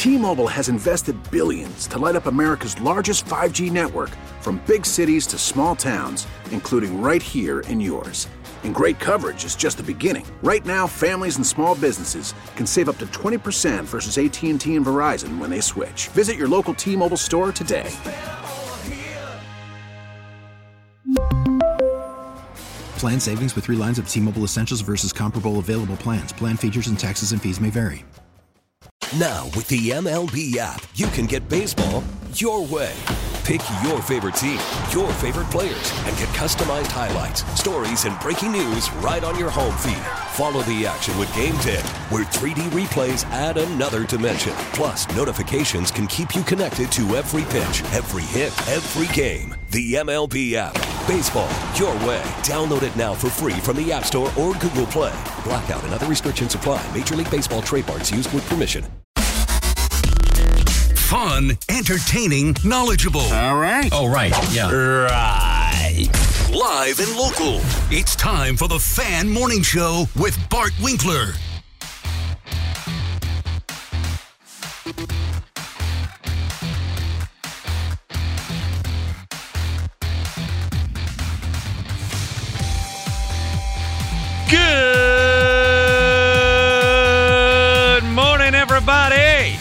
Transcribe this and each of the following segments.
T-Mobile has invested billions to light up America's largest 5G network, from big cities to small towns, including right here in yours. And great coverage is just the beginning. Right now, families and small businesses can save up to 20% versus AT&T and Verizon when they switch. Visit your local T-Mobile store today. Plan savings with 3 lines of T-Mobile Essentials versus comparable available plans. Plan features and taxes and fees may vary. Now, with the MLB app, you can get baseball your way. Pick your favorite team, your favorite players, and get customized highlights, stories, and breaking news right on your home feed. Follow the action with Game Day, where 3D replays add another dimension. Plus, notifications can keep you connected to every pitch, every hit, every game. The MLB app. Baseball your way. Download it now for free from the App Store or Google Play. Blackout and other restrictions apply. Major League Baseball trademarks used with permission. Fun, entertaining, knowledgeable. All right. Oh, right. Yeah. Right. Live and local. It's time for the Fan Morning Show with Bart Winkler. Good morning, everybody.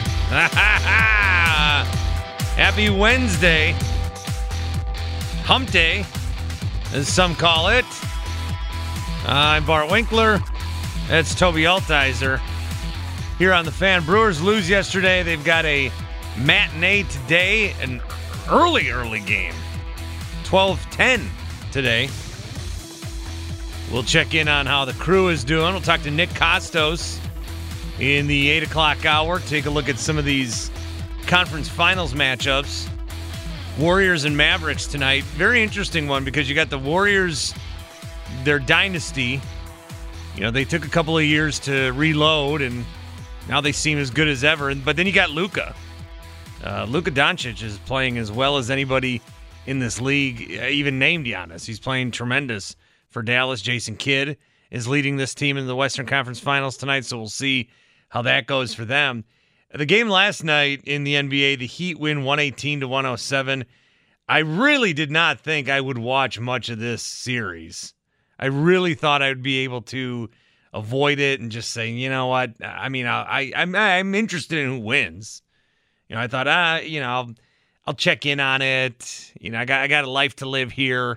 Happy Wednesday. Hump Day, as some call it. I'm Bart Winkler. That's Toby Altizer. Here on the Fan. Brewers lose yesterday. They've got a matinee today, an early game. 12:10 today. We'll check in on how the Crew is doing. We'll talk to Nick Kostos in the 8 o'clock hour. Take a look at some of these conference finals matchups. Warriors and Mavericks tonight. Very interesting one because you got the Warriors, their dynasty. You know, they took a couple of years to reload, and now they seem as good as ever. But then you got Luka. Luka Doncic is playing as well as anybody in this league, even named Giannis. He's playing tremendous for Dallas. Jason Kidd is leading this team in the Western Conference Finals tonight, so we'll see how that goes for them. The game last night in the NBA, the Heat win 118-107. I really did not think I would watch much of this series. I really thought I would be able to avoid it and just say, you know what? I mean, I'm interested in who wins. You know, I thought, I'll check in on it. You know, I got a life to live here.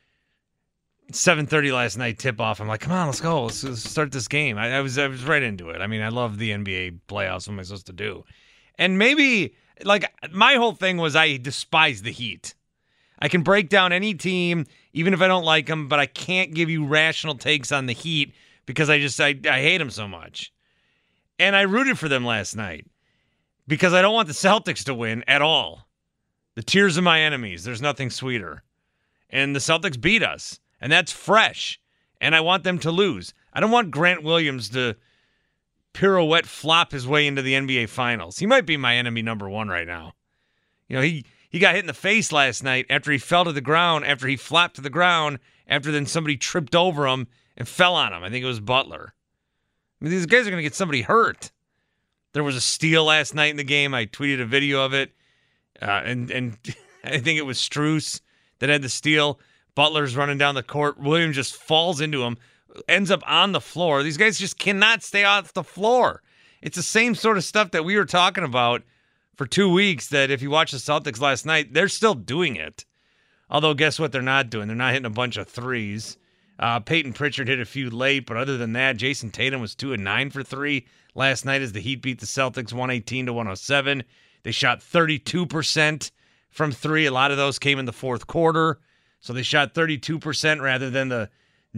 7:30 last night tip-off. I'm like, come on, let's go. Let's start this game. I was right into it. I mean, I love the NBA playoffs. What am I supposed to do? And maybe, like, my whole thing was I despise the Heat. I can break down any team, even if I don't like them, but I can't give you rational takes on the Heat because I hate them so much. And I rooted for them last night because I don't want the Celtics to win at all. The tears of my enemies. There's nothing sweeter. And the Celtics beat us. And that's fresh. And I want them to lose. I don't want Grant Williams to pirouette flop his way into the NBA Finals. He might be my enemy number one right now. You know, he got hit in the face last night after he fell to the ground, after he flopped to the ground, after then somebody tripped over him and fell on him. I think it was Butler. I mean, these guys are going to get somebody hurt. There was a steal last night in the game. I tweeted a video of it. And I think it was Strus that had the steal. Butler's running down the court. Williams just falls into him, ends up on the floor. These guys just cannot stay off the floor. It's the same sort of stuff that we were talking about for 2 weeks, that if you watch the Celtics last night, they're still doing it. Although, guess what they're not doing? They're not hitting a bunch of threes. Peyton Pritchard hit a few late, but other than that, Jason Tatum was 2 of 9 for 3 last night as the Heat beat the Celtics 118-107. They shot 32% from 3. A lot of those came in the fourth quarter. So they shot 32% rather than the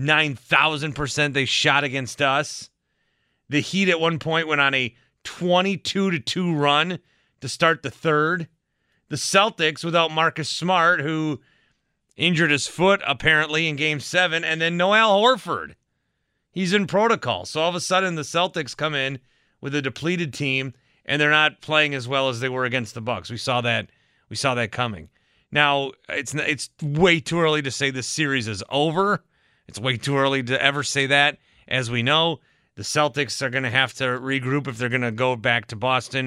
9,000% they shot against us. The Heat at one point went on a 22-2 run to start the third. The Celtics without Marcus Smart, who injured his foot apparently in Game 7, and then Noel Horford. He's in protocol. So all of a sudden the Celtics come in with a depleted team, and they're not playing as well as they were against the Bucks. We saw that coming. Now, it's way too early to say this series is over. It's way too early to ever say that. As we know, the Celtics are going to have to regroup if they're going to go back to Boston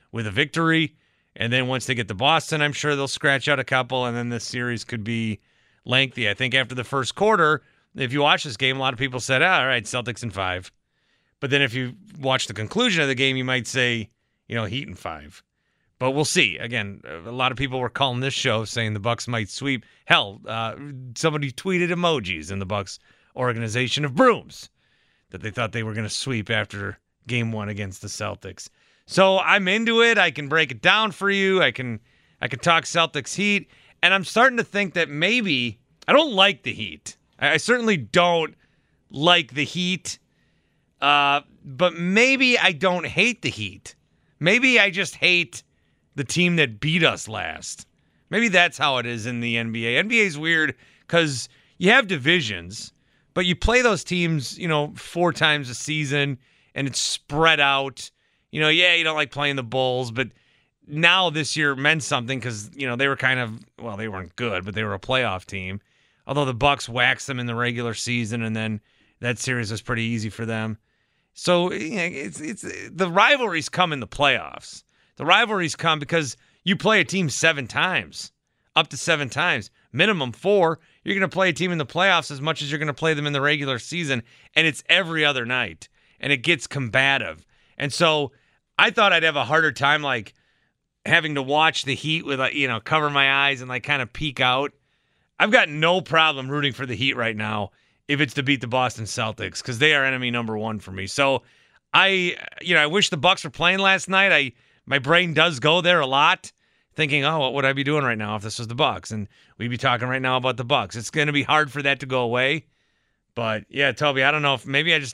with a victory. And then once they get to Boston, I'm sure they'll scratch out a couple, and then this series could be lengthy. I think after the first quarter, if you watch this game, a lot of people said, all right, Celtics in 5. But then if you watch the conclusion of the game, you might say, Heat in 5. But we'll see. Again, a lot of people were calling this show saying the Bucks might sweep. Hell, somebody tweeted emojis in the Bucks organization of brooms that they thought they were going to sweep after game 1 against the Celtics. So I'm into it. I can break it down for you. I can talk Celtics Heat. And I'm starting to think that maybe I don't like the Heat. I certainly don't like the Heat. But maybe I don't hate the Heat. Maybe I just hate the team that beat us last. Maybe that's how it is in the NBA. NBA is weird because you have divisions, but you play those teams, 4 times a season, and it's spread out. You don't like playing the Bulls, but now this year meant something because, they were they weren't good, but they were a playoff team. Although the Bucks waxed them in the regular season, and then that series was pretty easy for them. So it's the rivalries come in the playoffs. The rivalries come because you play a team 7 times, up to 7 times, minimum 4. You're going to play a team in the playoffs as much as you're going to play them in the regular season, and it's every other night, and it gets combative. And so I thought I'd have a harder time, like, having to watch the Heat with, cover my eyes and, like, kind of peek out. I've got no problem rooting for the Heat right now if it's to beat the Boston Celtics because they are enemy number 1 for me. So I wish the Bucks were playing last night. My brain does go there a lot, thinking, what would I be doing right now if this was the Bucks? And we'd be talking right now about the Bucks. It's going to be hard for that to go away. But yeah, Toby, I don't know if I just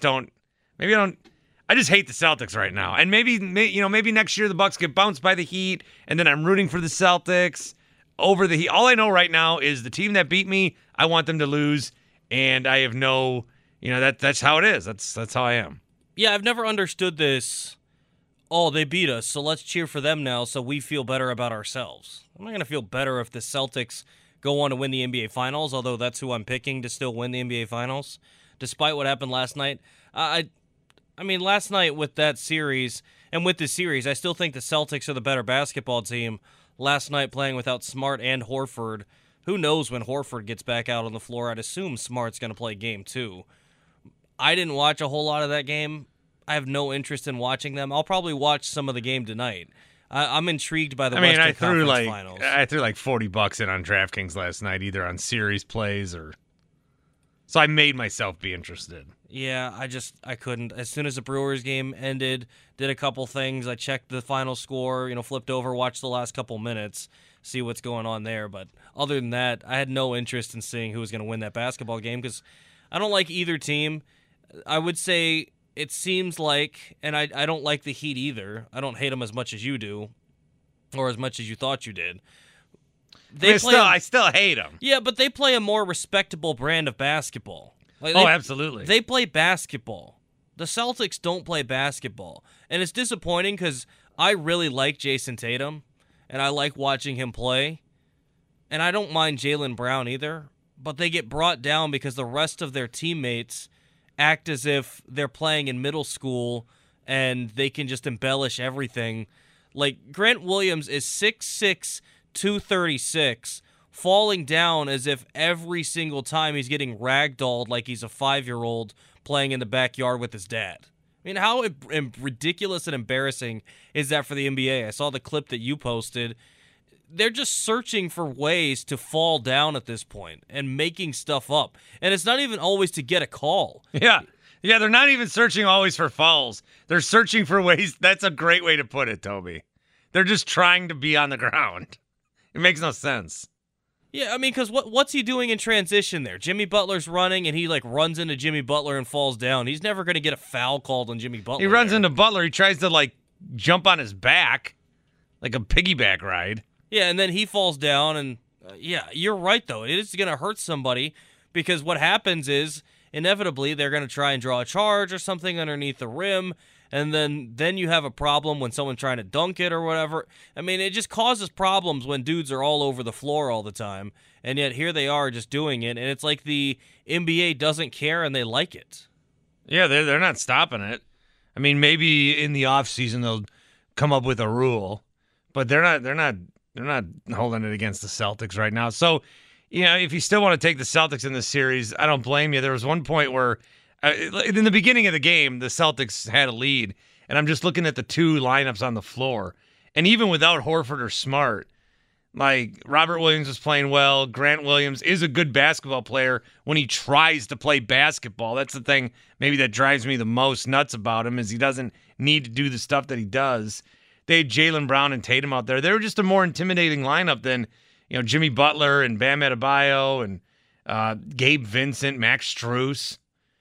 hate the Celtics right now. And maybe next year the Bucks get bounced by the Heat, and then I'm rooting for the Celtics over the Heat. All I know right now is the team that beat me, I want them to lose, and I have that's how it is. That's how I am. Yeah, I've never understood this. Oh, they beat us, so let's cheer for them now so we feel better about ourselves. I'm not going to feel better if the Celtics go on to win the NBA Finals, although that's who I'm picking to still win the NBA Finals, despite what happened last night. I mean, last night with that series, and with this series, I still think the Celtics are the better basketball team. Last night playing without Smart and Horford. Who knows when Horford gets back out on the floor? I'd assume Smart's going to play game 2. I didn't watch a whole lot of that game. I have no interest in watching them. I'll probably watch some of the game tonight. I'm intrigued by the Western Conference Finals. I threw like $40 in on DraftKings last night, either on series plays or... So I made myself be interested. Yeah, I couldn't. As soon as the Brewers game ended, did a couple things. I checked the final score, flipped over, watched the last couple minutes, see what's going on there. But other than that, I had no interest in seeing who was going to win that basketball game because I don't like either team. I would say it seems like, and I don't like the Heat either. I don't hate them as much as you do, or as much as you thought you did. I still hate them. Yeah, but they play a more respectable brand of basketball. Absolutely. They play basketball. The Celtics don't play basketball. And it's disappointing because I really like Jason Tatum, and I like watching him play. And I don't mind Jaylen Brown either, but they get brought down because the rest of their teammates act as if they're playing in middle school and they can just embellish everything. Like, Grant Williams is 6'6", 236, falling down as if every single time he's getting ragdolled like he's a 5-year-old playing in the backyard with his dad. I mean, how ridiculous and embarrassing is that for the NBA? I saw the clip that you posted. They're just searching for ways to fall down at this point and making stuff up. And it's not even always to get a call. Yeah, they're not even searching always for fouls. They're searching for ways. That's a great way to put it, Toby. They're just trying to be on the ground. It makes no sense. Yeah, I mean, because what's he doing in transition there? Jimmy Butler's running, and he, runs into Jimmy Butler and falls down. He's never going to get a foul called on Jimmy Butler. He runs into Butler. He tries to, jump on his back, like a piggyback ride. Yeah, and then he falls down, and yeah, you're right, though. It is going to hurt somebody because what happens is, inevitably, they're going to try and draw a charge or something underneath the rim, and then you have a problem when someone's trying to dunk it or whatever. I mean, it just causes problems when dudes are all over the floor all the time, and yet here they are just doing it, and it's like the NBA doesn't care and they like it. Yeah, they're not stopping it. I mean, maybe in the offseason they'll come up with a rule, but they're not holding it against the Celtics right now. So, if you still want to take the Celtics in this series, I don't blame you. There was one point where in the beginning of the game, the Celtics had a lead, and I'm just looking at the two lineups on the floor. And even without Horford or Smart, like Robert Williams was playing well. Grant Williams is a good basketball player when he tries to play basketball. That's the thing maybe that drives me the most nuts about him is he doesn't need to do the stuff that he does. They had Jaylen Brown and Tatum out there. They were just a more intimidating lineup than Jimmy Butler and Bam Adebayo and Gabe Vincent, Max Strus,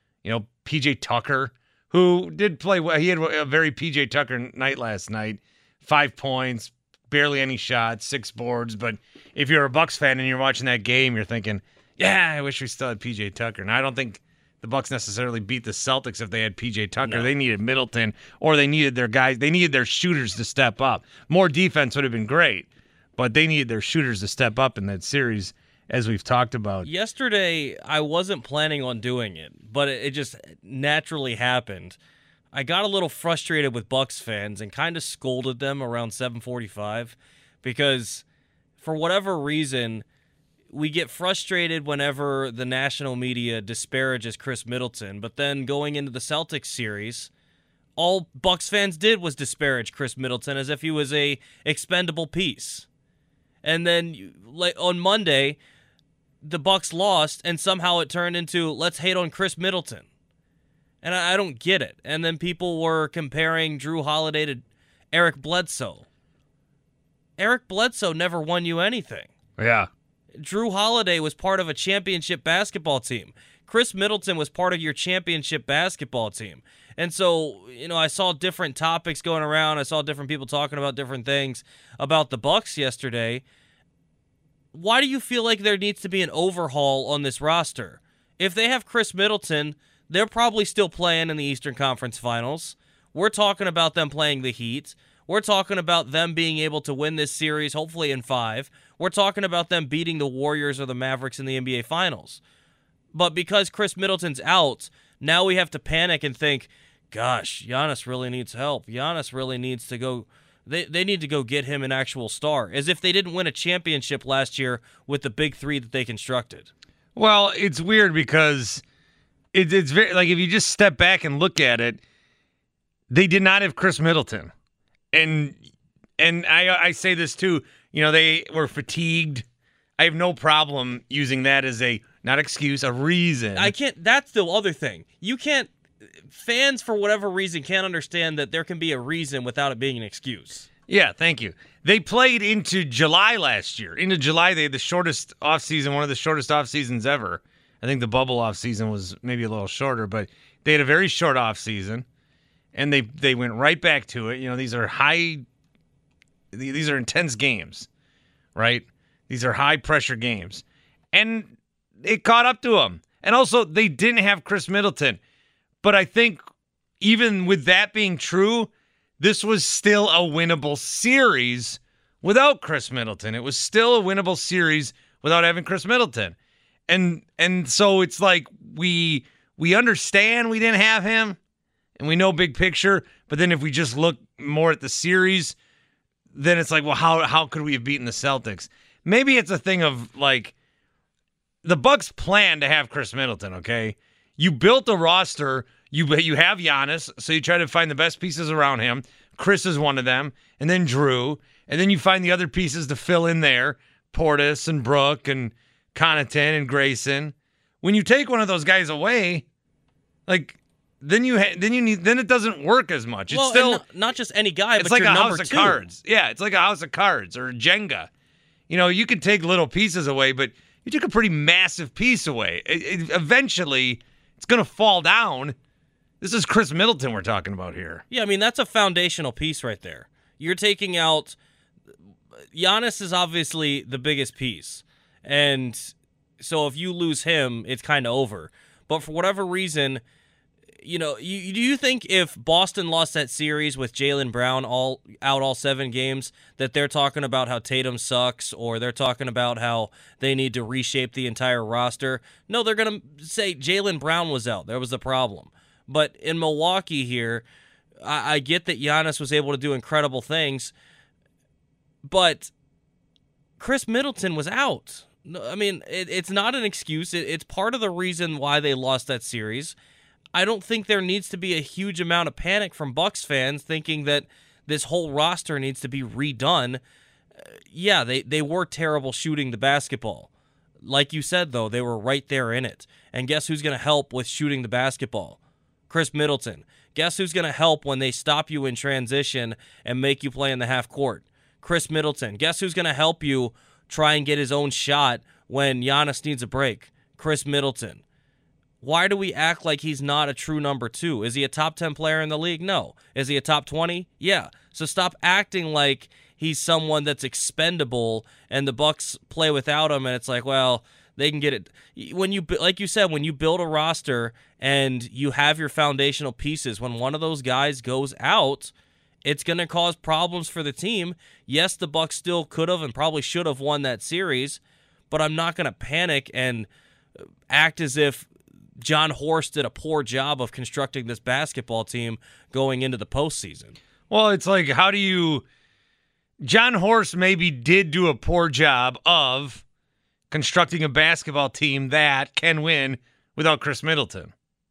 PJ Tucker, who did play well. He had a very PJ Tucker night last night. 5 points, barely any shots, 6 boards. But if you're a Bucks fan and you're watching that game, you're thinking, yeah, I wish we still had PJ Tucker. And I don't think the Bucks necessarily beat the Celtics if they had PJ Tucker. No. They needed Middleton, or they needed their guys. They needed their shooters to step up. More defense would have been great, but they needed their shooters to step up in that series, as we've talked about. Yesterday, I wasn't planning on doing it, but it just naturally happened. I got a little frustrated with Bucks fans and kind of scolded them around 7:45 because for whatever reason, we get frustrated whenever the national media disparages Chris Middleton, but then going into the Celtics series, all Bucks fans did was disparage Chris Middleton as if he was a expendable piece. And then on Monday, the Bucks lost, and somehow it turned into let's hate on Chris Middleton. And I don't get it. And then people were comparing Drew Holiday to Eric Bledsoe. Eric Bledsoe never won you anything. Yeah. Drew Holiday was part of a championship basketball team. Chris Middleton was part of your championship basketball team. And so, I saw different topics going around. I saw different people talking about different things about the Bucks yesterday. Why do you feel like there needs to be an overhaul on this roster? If they have Chris Middleton, they're probably still playing in the Eastern Conference Finals. We're talking about them playing the Heat. We're talking about them being able to win this series, hopefully in 5. We're talking about them beating the Warriors or the Mavericks in the NBA Finals. But because Chris Middleton's out, now we have to panic and think, gosh, Giannis really needs help. Giannis really needs to go. They need to go get him an actual star, as if they didn't win a championship last year with the big three that they constructed. Well, it's weird because it's very, like, if you just step back and look at it, they did not have Chris Middleton. And I say this too, they were fatigued. I have no problem using that as a, not excuse, a reason. That's the other thing. Fans, for whatever reason, can't understand that there can be a reason without it being an excuse. Yeah, thank you. They played into July last year. Into July, they had the shortest offseason, one of the shortest offseasons ever. I think the bubble offseason was maybe a little shorter, but they had a very short offseason, and they went right back to it. These are intense games, right? These are high-pressure games. And it caught up to them. And also, they didn't have Chris Middleton. But I think even with that being true, this was still a winnable series without Chris Middleton. It was still a winnable series without having Chris Middleton. And so it's like we understand we didn't have him, and we know big picture, but then if we just look more at the series, then it's like, well, how could we have beaten the Celtics? Maybe it's a thing of, like, the Bucks planned to have Chris Middleton, okay? You built a roster, you have Giannis, so you try to find the best pieces around him. Chris is one of them, and then Drew, and then you find the other pieces to fill in there, Portis and Brook and Connaughton and Grayson. When you take one of those guys away, like, then it doesn't work as much. It's still not just any guy, it's but like your a number house of two. cards. Yeah, it's like a house of cards or Jenga. You could take little pieces away, but you took a pretty massive piece away. Eventually, it's going to fall down. This is Chris Middleton we're talking about here. Yeah, I mean, that's a foundational piece right there. You're taking out Giannis is obviously the biggest piece. And so if you lose him, it's kind of over. But for whatever reason, do you think if Boston lost that series with Jaylen Brown all 7 games, that they're talking about how Tatum sucks, or they're talking about how they need to reshape the entire roster? No, they're going to say Jaylen Brown was out. There was a problem. But in Milwaukee here, I get that Giannis was able to do incredible things, but Chris Middleton was out. I mean, it's not an excuse. It's part of the reason why they lost that series. I don't think there needs to be a huge amount of panic from Bucks fans thinking that this whole roster needs to be redone. Yeah, they were terrible shooting the basketball. Like you said, though, they were right there in it. And guess who's going to help with shooting the basketball? Chris Middleton. Guess who's going to help when they stop you in transition and make you play in the half court? Chris Middleton. Guess who's going to help you try and get his own shot when Giannis needs a break? Chris Middleton. Why do we act like he's not a true number 2? Is he a top 10 player in the league? No. Is he a top 20? Yeah. So stop acting like he's someone that's expendable and the Bucks play without him and it's like, well, they can get it. When you, like you said, when you build a roster and you have your foundational pieces, when one of those guys goes out, it's going to cause problems for the team. Yes, the Bucks still could have and probably should have won that series, but I'm not going to panic and act as if John Horst did a poor job of constructing this basketball team going into the postseason. Well, it's like, how do you... John Horst maybe did do a poor job of constructing a basketball team that can win without Chris Middleton.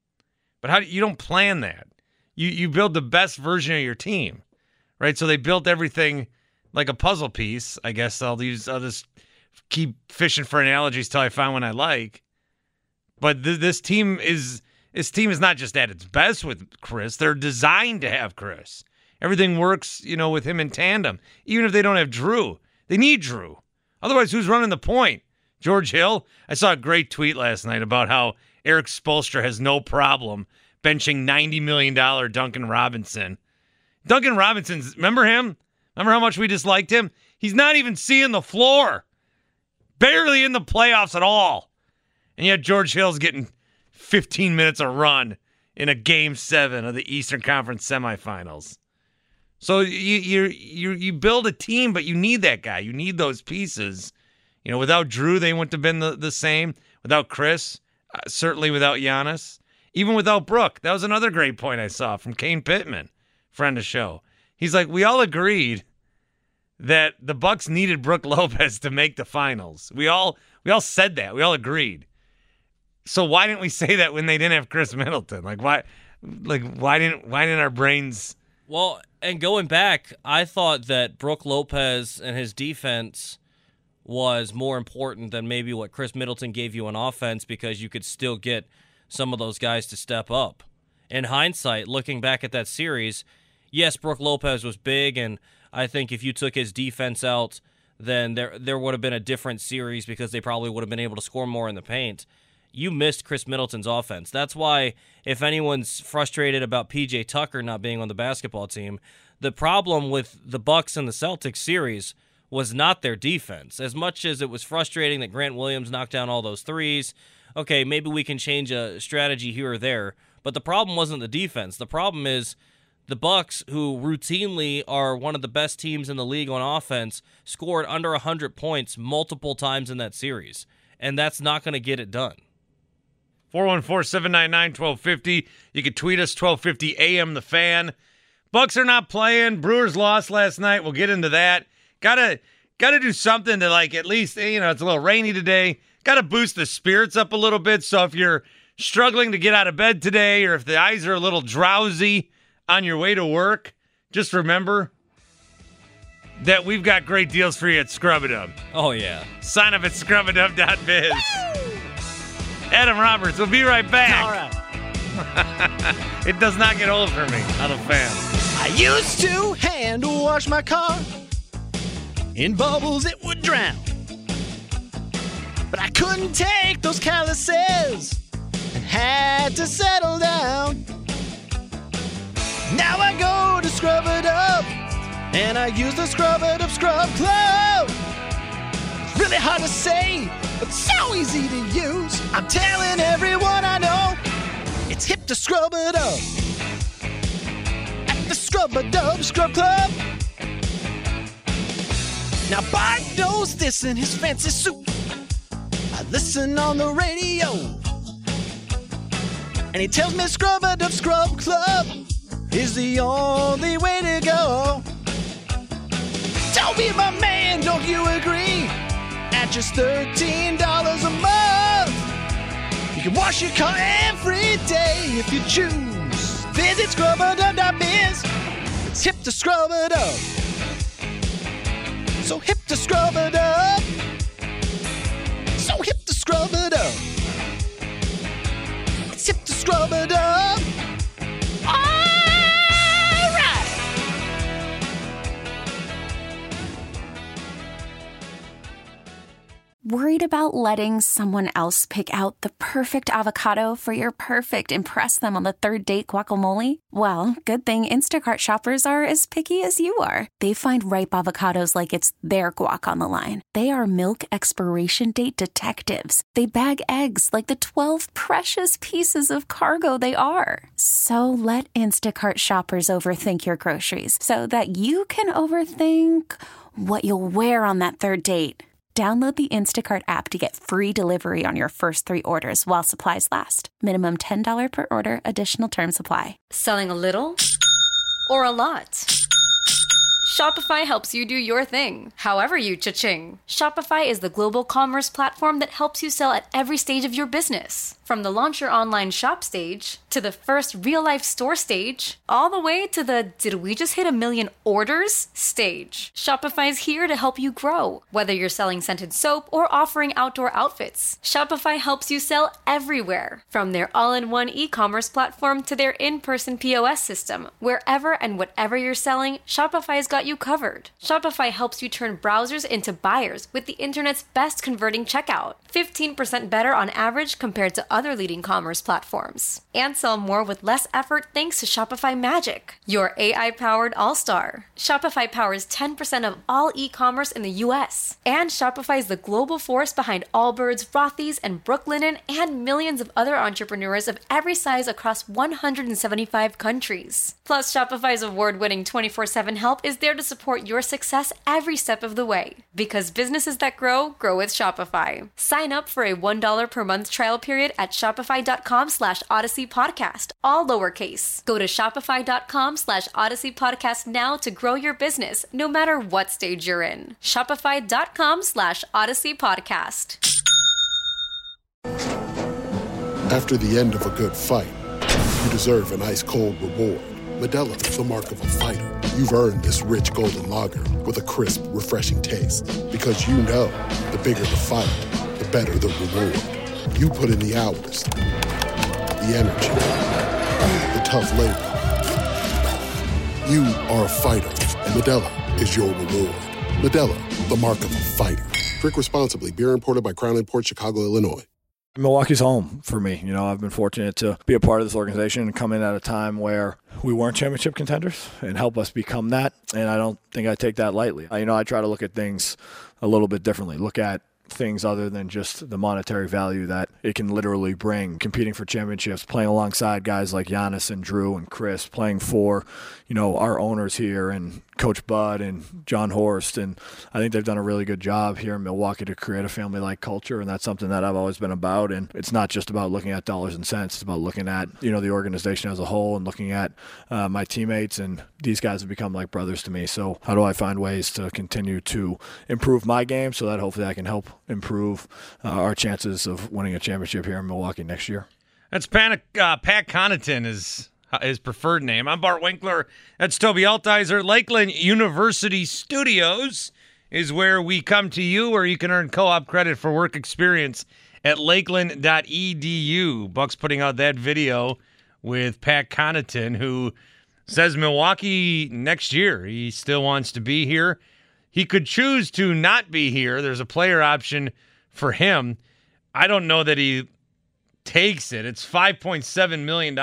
But you don't plan that. You build the best version of your team, right? So they built everything like a puzzle piece. I guess I'll just keep fishing for analogies till I find one I like. But this team is not just at its best with Chris. They're designed to have Chris. Everything works, with him in tandem. Even if they don't have Drew, they need Drew. Otherwise, who's running the point? George Hill? I saw a great tweet last night about how Eric Spoelstra has no problem benching $90 million Duncan Robinson. Duncan Robinson, remember him? Remember how much we disliked him? He's not even seeing the floor. Barely in the playoffs at all. And yet George Hill's getting 15 minutes a run in a Game 7 of the Eastern Conference semifinals. So you build a team, but you need that guy. You need those pieces. Without Drew, they wouldn't have been the same. Without Chris, certainly without Giannis. Even without Brook. That was another great point I saw from Kane Pittman, friend of the show. He's like, we all agreed that the Bucks needed Brook Lopez to make the finals. We all said that. We all agreed. So why didn't we say that when they didn't have Chris Middleton? Why didn't our brains... Well, and going back, I thought that Brook Lopez and his defense was more important than maybe what Chris Middleton gave you on offense because you could still get some of those guys to step up. In hindsight, looking back at that series, yes, Brook Lopez was big, and I think if you took his defense out, then there would have been a different series because they probably would have been able to score more in the paint. You missed Chris Middleton's offense. That's why if anyone's frustrated about P.J. Tucker not being on the basketball team, the problem with the Bucks and the Celtics series was not their defense. As much as it was frustrating that Grant Williams knocked down all those threes, okay, maybe we can change a strategy here or there, but the problem wasn't the defense. The problem is the Bucks, who routinely are one of the best teams in the league on offense, scored under 100 points multiple times in that series, and that's not going to get it done. 414-799-1250. You can tweet us, 1250 AM The Fan. Bucks are not playing. Brewers lost last night. We'll get into that. Gotta do something to, at least, it's a little rainy today. Gotta boost the spirits up a little bit. So if you're struggling to get out of bed today or if the eyes are a little drowsy on your way to work, just remember that we've got great deals for you at Scrub-A-Dub. Oh, yeah. Sign up at scrubadub.biz. Adam Roberts, we'll be right back. All right. It does not get old for me. Not a fan. I used to hand wash my car. In bubbles it would drown. But I couldn't take those calluses and had to settle down. Now I go to Scrub-A-Dub and I use the Scrub-A-Dub Scrub Club. It's really hard to say, but so easy to use. I'm telling everyone I know, it's hip to Scrub-A-Dub. At the Scrub-A-Dub Scrub Club. Now Bart knows this in his fancy suit. I listen on the radio, and he tells me Scrub-A-Dub Scrub Club is the only way to go. Tell me, my man, don't you agree? At just $13 a month, you can wash your car every day if you choose. Visit scrubadub.biz. It's hip to scrub it up. So hip to scrub it up. So hip to scrub it up. It's hip to scrub it up. Worried about letting someone else pick out the perfect avocado for your perfect impress them on the third date guacamole? Well, good thing Instacart shoppers are as picky as you are. They find ripe avocados like it's their guac on the line. They are milk expiration date detectives. They bag eggs like the 12 precious pieces of cargo they are. So let Instacart shoppers overthink your groceries so that you can overthink what you'll wear on that third date. Download the Instacart app to get free delivery on your first 3 orders while supplies last. Minimum $10 per order. Additional terms apply. Selling a little or a lot? Shopify helps you do your thing, however you cha-ching. Shopify is the global commerce platform that helps you sell at every stage of your business. From the launch your online shop stage, to the first real-life store stage, all the way to the did we just hit 1 million orders stage. Shopify is here to help you grow. Whether you're selling scented soap or offering outdoor outfits, Shopify helps you sell everywhere. From their all-in-one e-commerce platform to their in-person POS system, wherever and whatever you're selling, Shopify's got you covered. Shopify helps you turn browsers into buyers with the internet's best converting checkout. 15% better on average compared to other leading commerce platforms. And sell more with less effort thanks to Shopify Magic, your AI-powered all-star. Shopify powers 10% of all e-commerce in the U.S. And Shopify is the global force behind Allbirds, Rothy's, and Brooklinen, and millions of other entrepreneurs of every size across 175 countries. Plus, Shopify's award-winning 24/7 help is there to support your success every step of the way. Because businesses that grow, grow with Shopify. Sign up for a $1 per month trial period at shopify.com/Odyssey Podcast, all lowercase. Go to shopify.com/Odyssey Podcast now to grow your business, no matter what stage you're in. Shopify.com/Odyssey Podcast. After the end of a good fight, you deserve an ice-cold reward. Modelo is the mark of a fighter. You've earned this rich golden lager with a crisp, refreshing taste. Because you know, the bigger the fight, the better the reward. You put in the hours, the energy, the tough labor. You are a fighter, and Modelo is your reward. Modelo, the mark of a fighter. Drink responsibly. Beer imported by Crown Imports, Chicago, Illinois. Milwaukee's home for me. You know, I've been fortunate to be a part of this organization and come in at a time where we weren't championship contenders and help us become that. And I don't think I take that lightly. I try to look at things a little bit differently. Look at things other than just the monetary value that it can literally bring. Competing for championships, playing alongside guys like Giannis and Drew and Chris, playing for, our owners here and Coach Bud and John Horst. And I think they've done a really good job here in Milwaukee to create a family-like culture, and that's something that I've always been about. And it's not just about looking at dollars and cents. It's about looking at, the organization as a whole and looking at my teammates, and these guys have become like brothers to me. So how do I find ways to continue to improve my game so that hopefully I can help improve our chances of winning a championship here in Milwaukee next year? That's Pat Connaughton is his preferred name. I'm Bart Winkler. That's Toby Altizer. Lakeland University Studios is where we come to you, where you can earn co-op credit for work experience at lakeland.edu. Buck's putting out that video with Pat Connaughton, who says Milwaukee next year. He still wants to be here. He could choose to not be here. There's a player option for him. I don't know that he takes it. It's $5.7 million.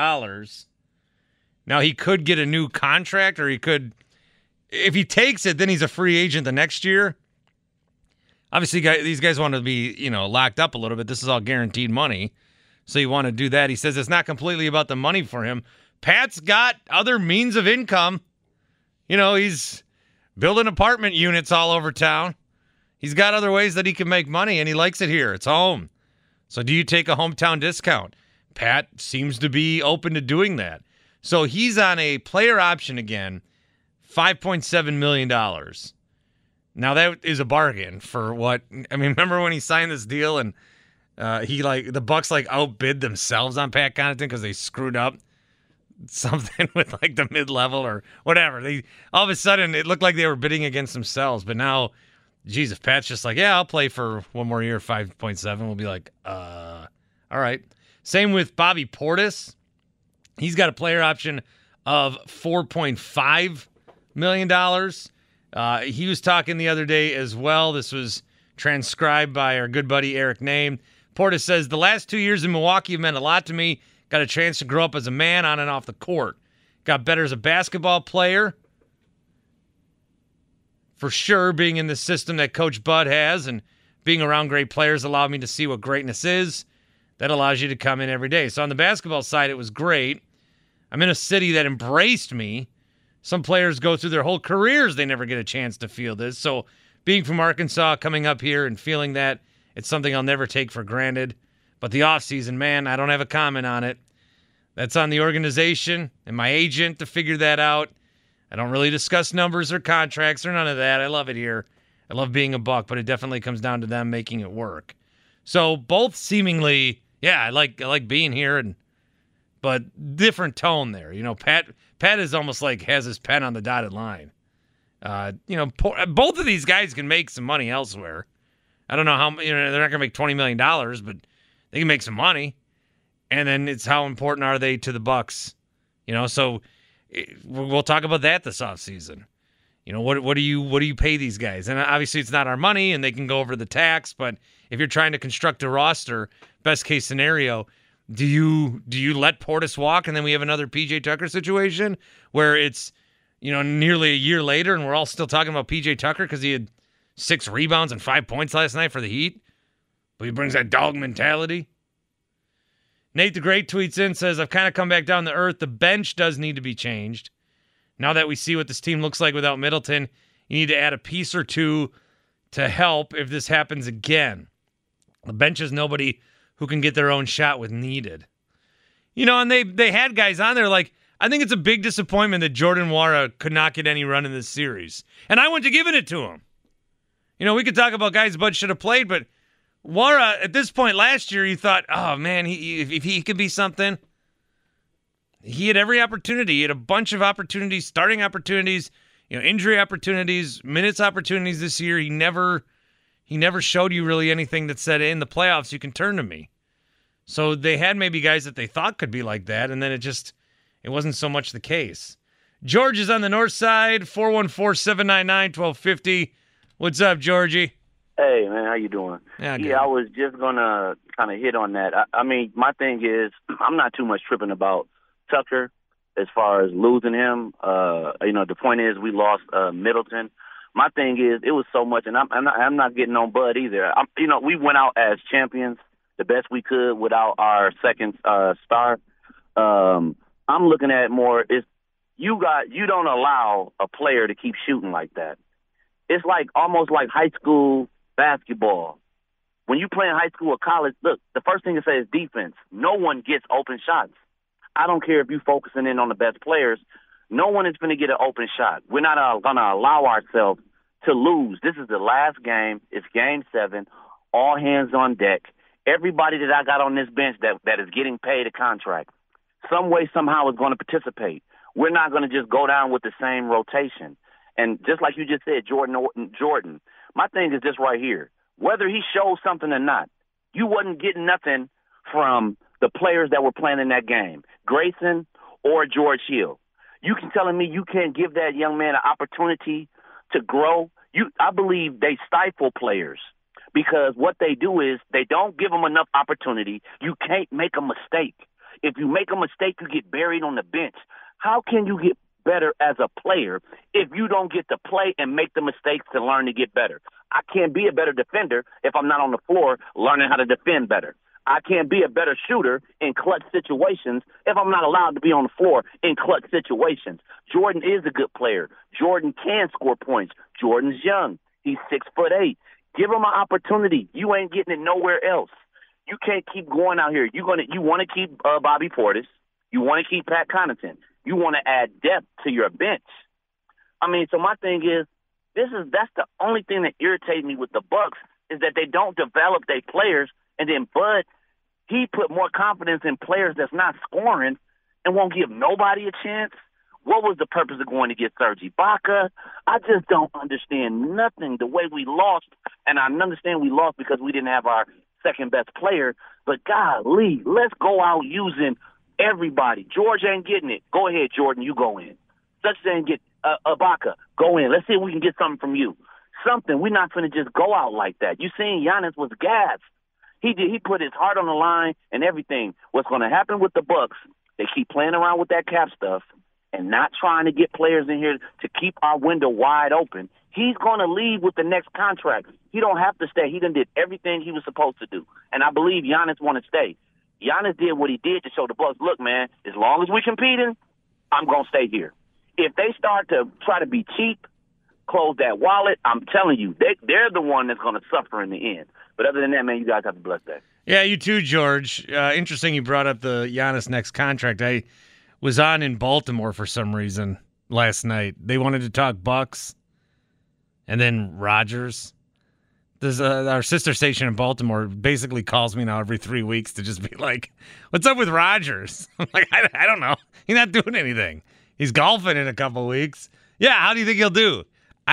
Now, he could get a new contract, or he could, if he takes it, then he's a free agent the next year. Obviously, these guys want to be, locked up a little bit. This is all guaranteed money. So you want to do that. He says it's not completely about the money for him. Pat's got other means of income. He's building apartment units all over town. He's got other ways that he can make money, and he likes it here. It's home. So do you take a hometown discount? Pat seems to be open to doing that. So he's on a player option again, $5.7 million. Now that is a bargain for what? I mean, remember when he signed this deal and the Bucks outbid themselves on Pat Connaughton because they screwed up something with the mid-level or whatever. They all of a sudden it looked like they were bidding against themselves. But now, geez, if Pat's just I'll play for one more year, 5.7, we'll be all right. Same with Bobby Portis. He's got a player option of $4.5 million. He was talking the other day as well. This was transcribed by our good buddy Eric Name. Portis says, the last 2 years in Milwaukee have meant a lot to me. Got a chance to grow up as a man on and off the court. Got better as a basketball player. For sure, being in the system that Coach Bud has and being around great players allowed me to see what greatness is. That allows you to come in every day. So on the basketball side, it was great. I'm in a city that embraced me. Some players go through their whole careers, they never get a chance to feel this. So being from Arkansas, coming up here and feeling that, it's something I'll never take for granted. But the offseason, man, I don't have a comment on it. That's on the organization and my agent to figure that out. I don't really discuss numbers or contracts or none of that. I love it here. I love being a Buck, but it definitely comes down to them making it work. So both seemingly, I like being here, but different tone there. Pat is almost has his pen on the dotted line. Both of these guys can make some money elsewhere. I don't know how, they're not going to make $20 million, but they can make some money. And then it's how important are they to the Bucks? So we'll talk about that this offseason. What do you pay these guys? And obviously it's not our money and they can go over the tax, but if you're trying to construct a roster, best case scenario, do you let Portis walk and then we have another PJ Tucker situation where it's, nearly a year later and we're all still talking about PJ Tucker because he had 6 rebounds and 5 points last night for the Heat, but he brings that dog mentality. Nate the Great tweets in, says, I've kind of come back down to earth. The bench does need to be changed. Now that we see what this team looks like without Middleton, you need to add a piece or two to help if this happens again. The bench is nobody who can get their own shot with needed. And they had guys on there I think it's a big disappointment that Jordan Nwora could not get any run in this series. And I went to giving it to him. We could talk about guys Bud should have played, but Nwora, at this point last year, you thought, oh, man, if he could be something. He had every opportunity. He had a bunch of opportunities, starting opportunities, injury opportunities, minutes opportunities this year. He never showed you really anything that said, in the playoffs, you can turn to me. So they had maybe guys that they thought could be like that, and then it wasn't so much the case. George is on the north side, 414-799-1250. What's up, Georgie? Hey, man, how you doing? Yeah, I was just going to kind of hit on that. I mean, my thing is I'm not too much tripping about Tucker as far as losing him. The point is we lost Middleton. My thing is it was so much, and I'm not getting on Bud either. We went out as champions the best we could without our second star. I'm looking at it more is you don't allow a player to keep shooting like that. It's almost like high school basketball. When you play in high school or college, look, the first thing to say is defense. No one gets open shots. I don't care if you're focusing in on the best players. No one is going to get an open shot. We're not going to allow ourselves to lose. This is the last game. It's game 7. All hands on deck. Everybody that I got on this bench that is getting paid a contract, some way, somehow is going to participate. We're not going to just go down with the same rotation. And just like you just said, Jordan, my thing is this right here. Whether he shows something or not, you wasn't getting nothing from the players that were playing in that game, Grayson or George Hill. You can telling me you can't give that young man an opportunity to grow? I believe they stifle players because what they do is they don't give them enough opportunity. You can't make a mistake. If you make a mistake, you get buried on the bench. How can you get better as a player if you don't get to play and make the mistakes to learn to get better? I can't be a better defender if I'm not on the floor learning how to defend better. I can't be a better shooter in clutch situations if I'm not allowed to be on the floor in clutch situations. Jordan is a good player. Jordan can score points. Jordan's young. He's 6'8". Give him an opportunity. You ain't getting it nowhere else. You can't keep going out here. You want to keep Bobby Portis. You want to keep Pat Connaughton. you want to add depth to your bench. I mean, so my thing is, that's the only thing that irritates me with the Bucks is that they don't develop their players, and then Bud, he put more confidence in players that's not scoring and won't give nobody a chance. What was the purpose of going to get Serge Ibaka? I just don't understand nothing. The way we lost, and I understand we lost because we didn't have our second-best player, but golly, let's go out using everybody. George ain't getting it. Go ahead, Jordan, you go in. Such ain't get Ibaka, go in. Let's see if we can get something from you. Something. We're not going to just go out like that. You seen Giannis was gassed. He put his heart on the line and everything. What's going to happen with the Bucks, they keep playing around with that cap stuff and not trying to get players in here to keep our window wide open. He's going to leave with the next contract. He don't have to stay. He done did everything he was supposed to do. And I believe Giannis want to stay. Giannis did what he did to show the Bucks, look, man, as long as we competing, I'm going to stay here. If they start to try to be cheap, close that wallet, I'm telling you, they're the one that's going to suffer in the end. But other than that, man, you guys have a blessed day. Yeah, you too, George. Interesting you brought up the Giannis next contract. I was on in Baltimore for some reason last night. They wanted to talk Bucks and then Rodgers. There's our sister station in Baltimore basically calls me now every 3 weeks to just be like, what's up with Rodgers? I'm like, I don't know. He's not doing anything. He's golfing in a couple weeks. Yeah, how do you think he'll do?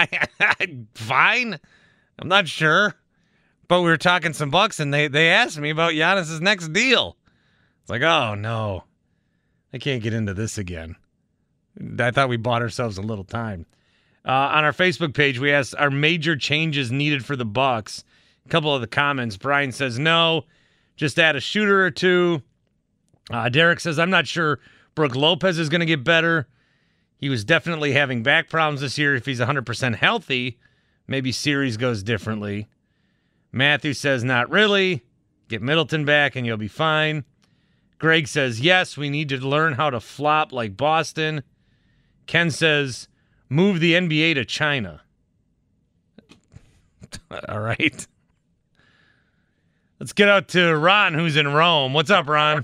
Fine. I'm not sure. But we were talking some Bucks, and they asked me about Giannis' next deal. It's like, oh, no. I can't get into this again. I thought we bought ourselves a little time. On our Facebook page, we asked, are major changes needed for the Bucks? A couple of the comments. Brian says, no, just add a shooter or two. Derek says, I'm not sure Brook Lopez is going to get better. He was definitely having back problems this year. If he's 100% healthy, maybe series goes differently. Matthew says, not really. Get Middleton back and you'll be fine. Greg says, yes, we need to learn how to flop like Boston. Ken says, move the NBA to China. All right. Let's get out to Ron, who's in Rome. What's up, Ron?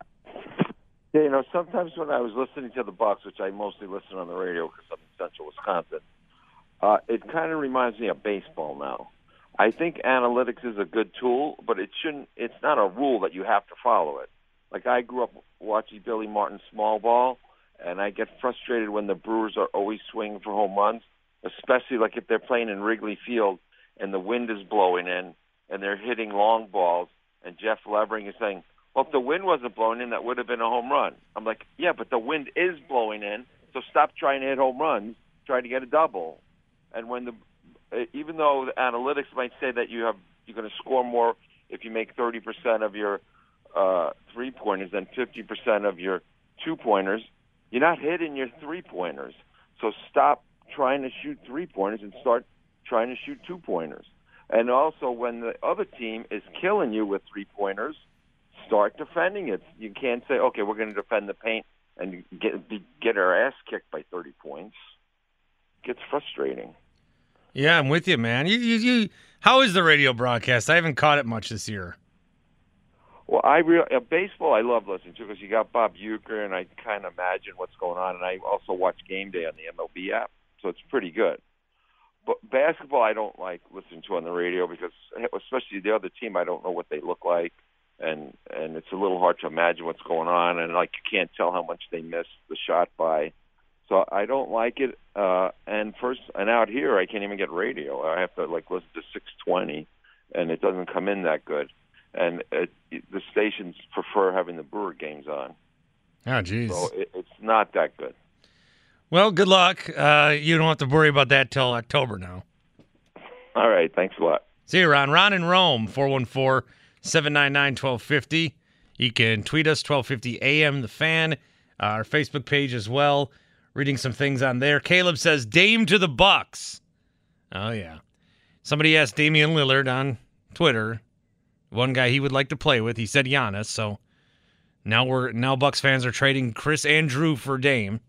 Yeah, sometimes when I was listening to the Bucks, which I mostly listen on the radio because I'm in central Wisconsin, it kind of reminds me of baseball now. I think analytics is a good tool, but it's not a rule that you have to follow it. Like I grew up watching Billy Martin small ball, and I get frustrated when the Brewers are always swinging for home runs, especially like if they're playing in Wrigley Field and the wind is blowing in and they're hitting long balls, and Jeff Levering is saying, well, if the wind wasn't blowing in, that would have been a home run. I'm like, yeah, but the wind is blowing in, so stop trying to hit home runs, try to get a double. And even though the analytics might say that you're going to score more if you make 30% of your three-pointers than 50% of your two-pointers, you're not hitting your three-pointers. So stop trying to shoot three-pointers and start trying to shoot two-pointers. And also, when the other team is killing you with three-pointers, start defending it. You can't say, okay, we're going to defend the paint and get our ass kicked by 30 points. It gets frustrating. Yeah, I'm with you, man. How is the radio broadcast? I haven't caught it much this year. Well, baseball I love listening to because you got Bob Uecker, and I kind of imagine what's going on. And I also watch Game Day on the MLB app, so it's pretty good. But basketball I don't like listening to on the radio because, especially the other team, I don't know what they look like. And it's a little hard to imagine what's going on, and like you can't tell how much they missed the shot by. So I don't like it. And out here I can't even get radio. I have to listen to 620, and it doesn't come in that good. And the stations prefer having the Brewer games on. Oh, jeez. So it's not that good. Well, good luck. You don't have to worry about that till October now. All right. Thanks a lot. See you, Ron. Ron in Rome, 414-799-1250. You can tweet us, 1250 AM, The Fan. Our Facebook page as well. Reading some things on there. Caleb says, Dame to the Bucks. Oh, yeah. Somebody asked Damian Lillard on Twitter, one guy he would like to play with. He said Giannis, so now Bucks fans are trading Chris and Drew for Dame.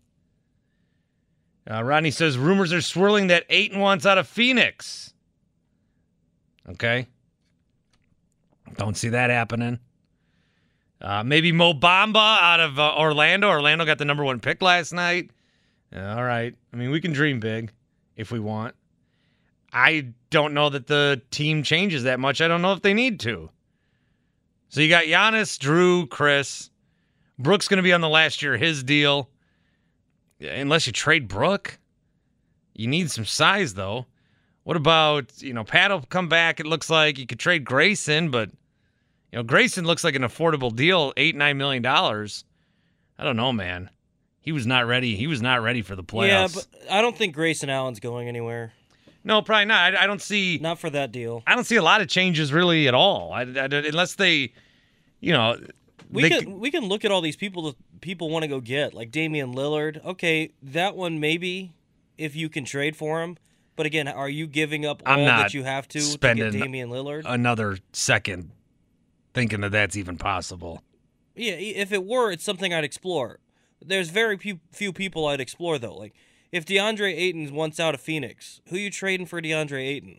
Rodney says, rumors are swirling that Ayton wants out of Phoenix. Okay. Don't see that happening. Maybe Mo Bamba out of Orlando. Orlando got the number 1 pick last night. All right. I mean, we can dream big if we want. I don't know that the team changes that much. I don't know if they need to. So you got Giannis, Drew, Chris. Brook's going to be on the last year of his deal. Unless you trade Brook. You need some size, though. What about, Pat will come back. It looks like you could trade Grayson, but, Grayson looks like an affordable deal, $8-9 million. I don't know, man. He was not ready. He was not ready for the playoffs. Yeah, but I don't think Grayson Allen's going anywhere. No, probably not. I don't see... Not for that deal. I don't see a lot of changes really at all. Unless they, We can look at all these people that people want to go get, like Damian Lillard. Okay, that one maybe, if you can trade for him. But again, are you giving up all that you have to get Damian Lillard? Another second thinking that that's even possible. Yeah, if it were, it's something I'd explore. There's very few people I'd explore, though. Like, if DeAndre Ayton wants out of Phoenix, who you trading for DeAndre Ayton?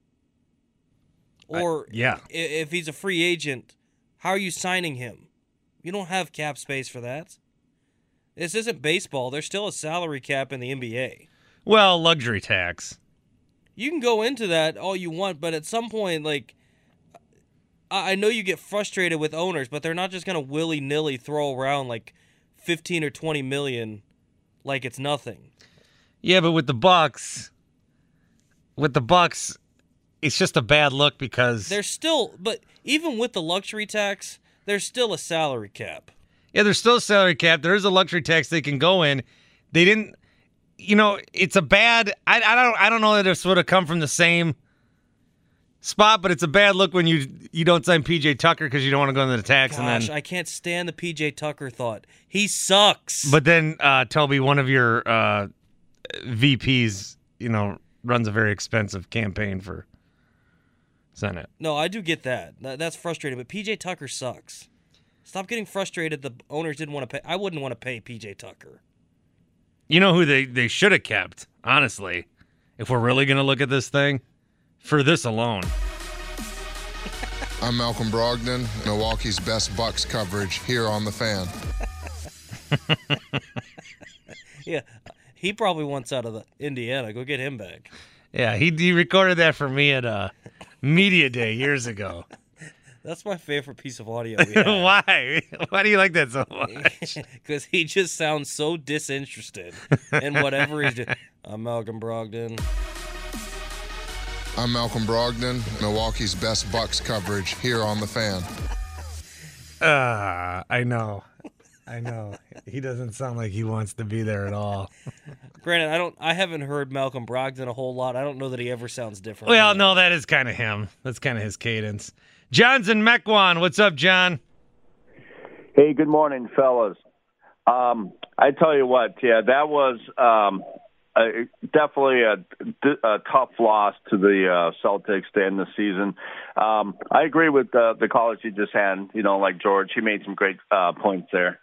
Or if he's a free agent, how are you signing him? You don't have cap space for that. This isn't baseball. There's still a salary cap in the NBA. Well, luxury tax. You can go into that all you want, but at some point, like, I know you get frustrated with owners, but they're not just going to willy-nilly throw around like 15 or 20 million like it's nothing. Yeah, but with the Bucks, it's just a bad look because there's still, but even with the luxury tax, there's still a salary cap. Yeah, there's still a salary cap. There is a luxury tax they can go in. They didn't, it's a bad. I don't know that this would have come from the same spot, but it's a bad look when you don't sign PJ Tucker because you don't want to go into the tax. Gosh, and then I can't stand the PJ Tucker thought. He sucks. But then Toby, one of your VPs, runs a very expensive campaign for Senate. No, I do get that. That's frustrating, but PJ Tucker sucks. Stop getting frustrated the owners didn't want to pay. I wouldn't want to pay PJ Tucker. You know who they should have kept, honestly, if we're really going to look at this thing? For this alone. I'm Malcolm Brogdon, Milwaukee's best Bucks coverage here on The Fan. Yeah, he probably wants out of the Indiana. Go get him back. Yeah, he recorded that for me at Media Day years ago. That's my favorite piece of audio we have. Why? Why do you like that so much? Because he just sounds so disinterested in whatever he's doing. I'm Malcolm Brogdon. I'm Malcolm Brogdon, Milwaukee's best Bucks coverage here on The Fan. I know. He doesn't sound like he wants to be there at all. Granted, I haven't heard Malcolm Brogdon a whole lot. I don't know that he ever sounds different. Well, no, that is kind of him. That's kind of his cadence. John's in Mequon. What's up, John? Hey, good morning, fellas. I tell you what, that was definitely a tough loss to the Celtics to end the season. I agree with the callers you just had. Like George, he made some great points there.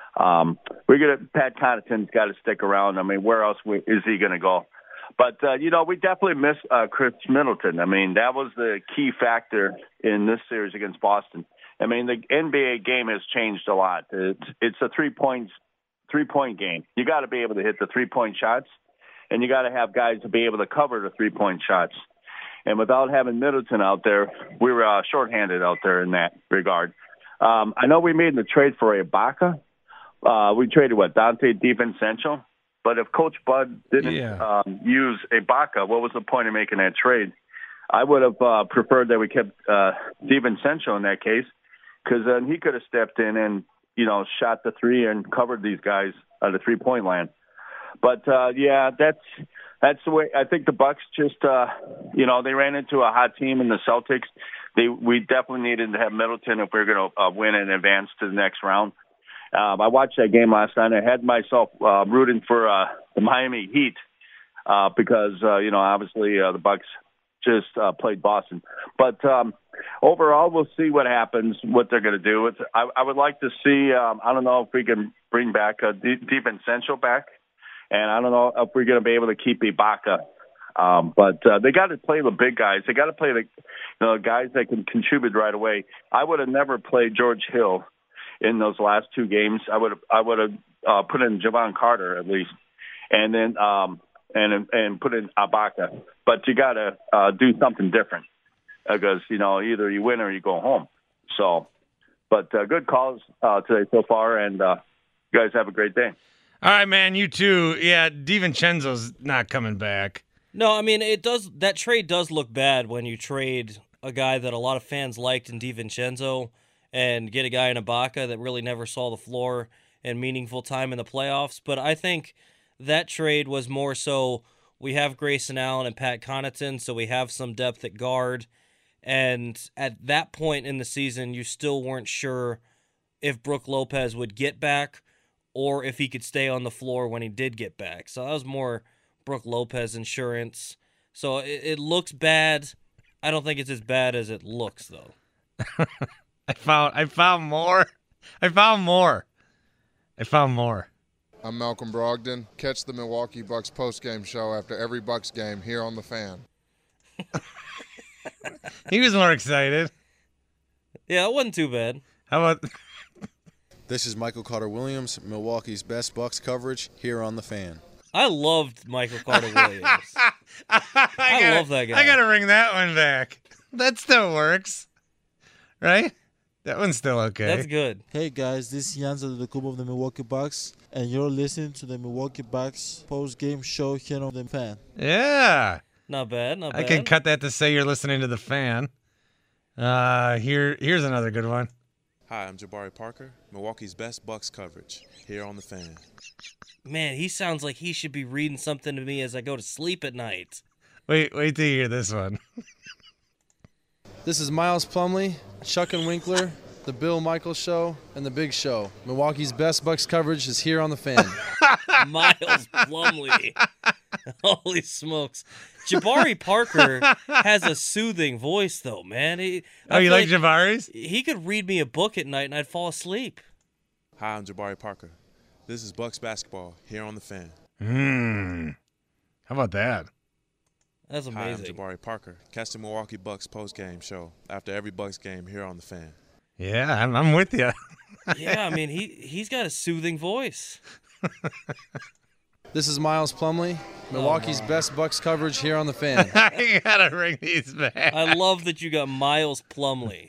Pat Connaughton's got to stick around. I mean, where else is he going to go? But, we definitely miss Chris Middleton. I mean, that was the key factor in this series against Boston. I mean, the NBA game has changed a lot. It's a three-point game. You got to be able to hit the three-point shots, and you got to have guys to be able to cover the three-point shots. And without having Middleton out there, we were shorthanded out there in that regard. I know we made the trade for Ibaka. We traded, Dante DiVincenzo? But if Coach Bud didn't use Ibaka, what was the point of making that trade? I would have preferred that we kept DiVincenzo in that case, because then he could have stepped in and, shot the three and covered these guys at the three-point line. But, that's the way. I think the Bucks just, they ran into a hot team in the Celtics. We definitely needed to have Middleton if we were going to win and advance to the next round. I watched that game last night. I had myself rooting for the Miami Heat because, obviously the Bucks just played Boston. But overall, we'll see what happens, what they're going to do. I would like to see, I don't know if we can bring back DiVincenzo back, and I don't know if we're going to be able to keep Ibaka. But they got to play the big guys. They got to play the guys that can contribute right away. I would have never played George Hill in those last two games. I would have put in Javon Carter at least, and then and put in Ibaka. But you got to do something different because either you win or you go home. So, but good calls today so far, and you guys have a great day. All right, man. You too. Yeah, DiVincenzo's not coming back. No, I mean, that trade does look bad when you trade a guy that a lot of fans liked in DiVincenzo and get a guy in Ibaka that really never saw the floor in meaningful time in the playoffs. But I think that trade was more so we have Grayson Allen and Pat Connaughton, so we have some depth at guard. And at that point in the season, you still weren't sure if Brook Lopez would get back or if he could stay on the floor when he did get back. So that was more Brook Lopez insurance. So it looks bad. I don't think it's as bad as it looks, though. I found more. I'm Malcolm Brogdon. Catch the Milwaukee Bucks postgame show after every Bucks game here on The Fan. He was more excited. Yeah, it wasn't too bad. How about... This is Michael Carter-Williams, Milwaukee's best Bucks coverage here on The Fan. I loved Michael Carter-Williams. I love that guy. I got to bring that one back. That still works. Right? That one's still okay. That's good. Hey guys, this is Jan Antetokounmpo of the Milwaukee Bucks, and you're listening to the Milwaukee Bucks post-game show here on The Fan. Yeah. Not bad. I can cut that to say you're listening to The Fan. Here's another good one. Hi, I'm Jabari Parker, Milwaukee's best Bucks coverage here on The Fan. Man, he sounds like he should be reading something to me as I go to sleep at night. Wait till you hear this one. This is Miles Plumlee, Chuck and Winkler, The Bill Michaels Show, and The Big Show. Milwaukee's best Bucks coverage is here on The Fan. Miles Plumlee. Holy smokes. Jabari Parker has a soothing voice, though, man. You like Jabari's? He could read me a book at night and I'd fall asleep. Hi, I'm Jabari Parker. This is Bucks basketball here on The Fan. How about that? That's amazing. Hi, I'm Jabari Parker. Catch the Milwaukee Bucks post-game show after every Bucks game here on The Fan. Yeah, I'm with you. Yeah, I mean, he's got a soothing voice. This is Miles Plumlee, Milwaukee's best Bucks coverage here on The Fan. I gotta bring these back. I love that you got Miles Plumlee.